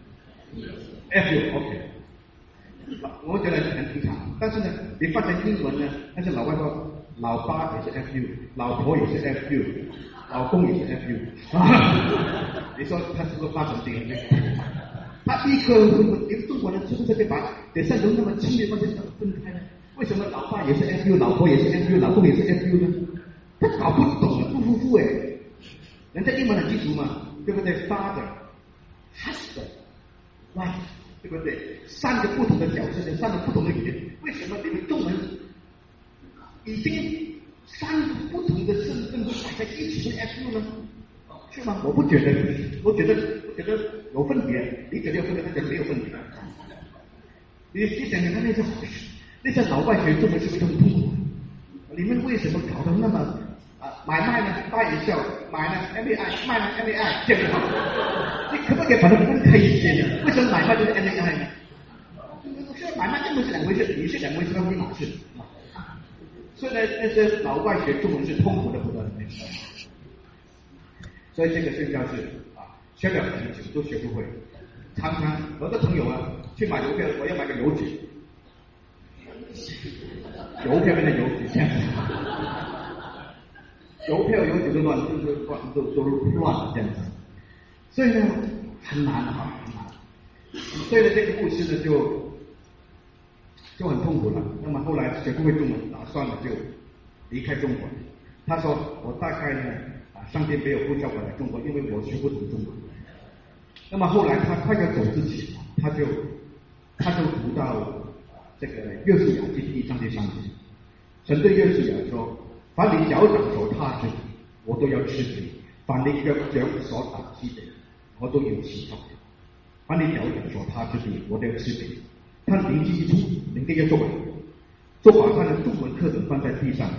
？F U OK。我觉得很平常，但是呢，你换成英文呢，但是老外说老爸也是 F U， 老婆也是 F U， 老公也是 F U 啊。你说他是不是发神经？他一个一个中国人是不是可以把给圣人那么亲密关系分开呢？为什么老爸也是 F U， 老婆也是 F U， 老公也是 F U 呢？他搞不懂了，不夫妇哎，人家英文很清楚嘛，对不对 ？Father, husband, wife， 对不对？三个不同的角色，三个不同的语言，为什么你们中文已经三个不同的身份都摆在一起的 F U 呢？是吗？我不觉得，我觉得，我觉得有分别。你觉得有分别，他觉得没有分别。你你想想看，那些那些老外学中文是不是很痛苦？你们为什么搞得那么啊？买卖呢，buy and sell，买呢 M A I， 卖呢 M A I， 这样子。你可不可以把它分开一些呢？为什么买卖就是 M A I 呢？现在买卖根本是两回事，你是两回事，他一码事。所以呢，那些老外学中文是痛苦的不得了。所以这个宣教士啊，学了很久都学不会。常常我的朋友啊，去买邮票，我要买个邮局，邮票变成邮局这样子，邮票邮局都乱，就是乱，都都乱了这样子。所以呢，很难啊，很难。所以呢，这个故事呢就就很痛苦了。那么后来学不会中文，打算了就离开中国。他说：“我大概呢。”上天没有呼叫我来中国，因为我学不懂中文。那么后来他快要走之前，他就他就读到这个约书亚记第一章第三节， 神对约书亚说：凡你脚掌所踏之地，我都要赐给你；凡你脚脚所打击的，我都有祈祷。凡你脚掌所踏之地，我都要赐给你。他灵机一触，能够要做完，就把他的中文课本放在地上，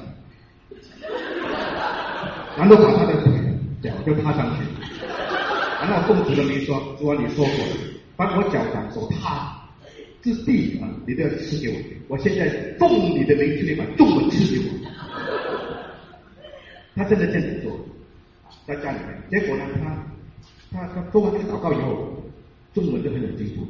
然后把他的腿脚就踏上去，然后奉主的名说：主啊，你说过了，把我脚掌所踏之地啊，你都要赐给我。我现在奉你的名去，你把中文赐给我。他真的这样做，在家里面。结果呢，他他他做完这个祷告以后，中文就很有进步。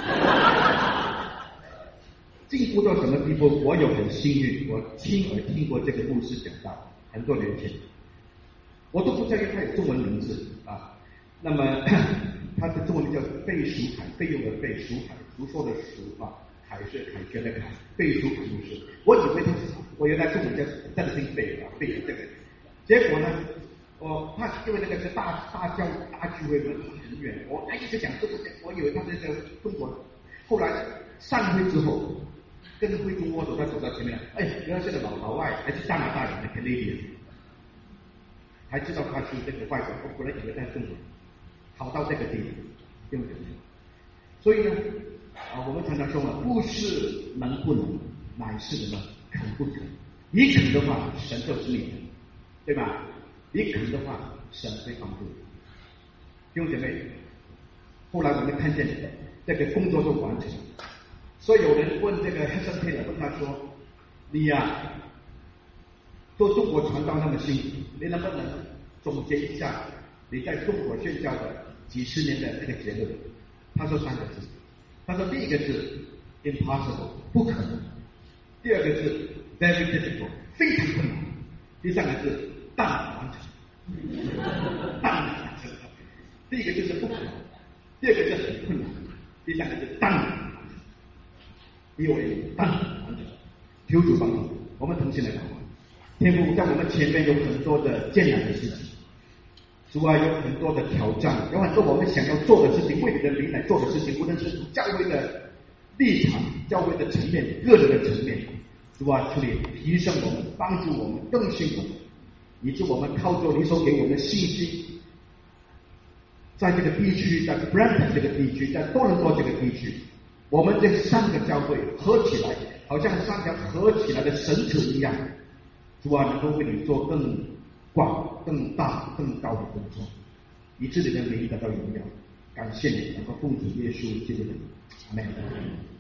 进步到什么地步？我有很幸运，我亲耳听过这个故事讲到很多年前，我都不知道他有中文名字啊。那么他的中文名叫费蜀凯，费用的费，蜀凯，胡说的蜀啊，凯是凯旋的凯，费蜀凯就是。我以为他是，我原来中文叫真的姓费啊，费这个。结果呢，我他因为那个是大大教大聚会，离很远，我一直讲这个，我以为他是在中国。后来散会之后，跟着会中握手，他走到前面，哎，原来是个老老外，还是加拿大人的 Canadian， 还知道他是这个外国，我本来以为他是中国人，好到这个地步，对不对？所以呢，啊，我们常常说嘛，不是能不能，乃是什么肯不肯。你肯的话，神就是你的，对吧？你肯的话，神会帮助你。弟兄姐妹，后来我们看见这个工作都完成。所以有人问这个黑森佩尔，问他说：“你呀、啊，做中国传道那么辛苦，你能不能总结一下你在中国宣教的几十年的这个结论？”他说三个字，他说第一个字 impossible 不可能，第二个字 very difficult 非常困难，第三个字但完成，但完成。第一个字是不可能，第二个字很困难，第三个字但完成。因为但完成，求主帮助我们同心来祷告。天父，在我们前面有很多的艰难的事情，主啊，有很多的挑战，有很多我们想要做的事情，为你的名来做的事情，无论是教会的立场、教会的层面、个人的层面，主啊，求你提升我们，帮助我们，更新我们，以致我们靠着你所给我们的信心，在这个地区，在 Brampton 这个地区，在多伦多这个地区，我们这三个教会合起来，好像三条合起来的绳子一样，主啊，能够为你做更广、更大、更高的工作，以致你的名得到荣耀。感谢你，能够奉主耶稣基督的名，阿门。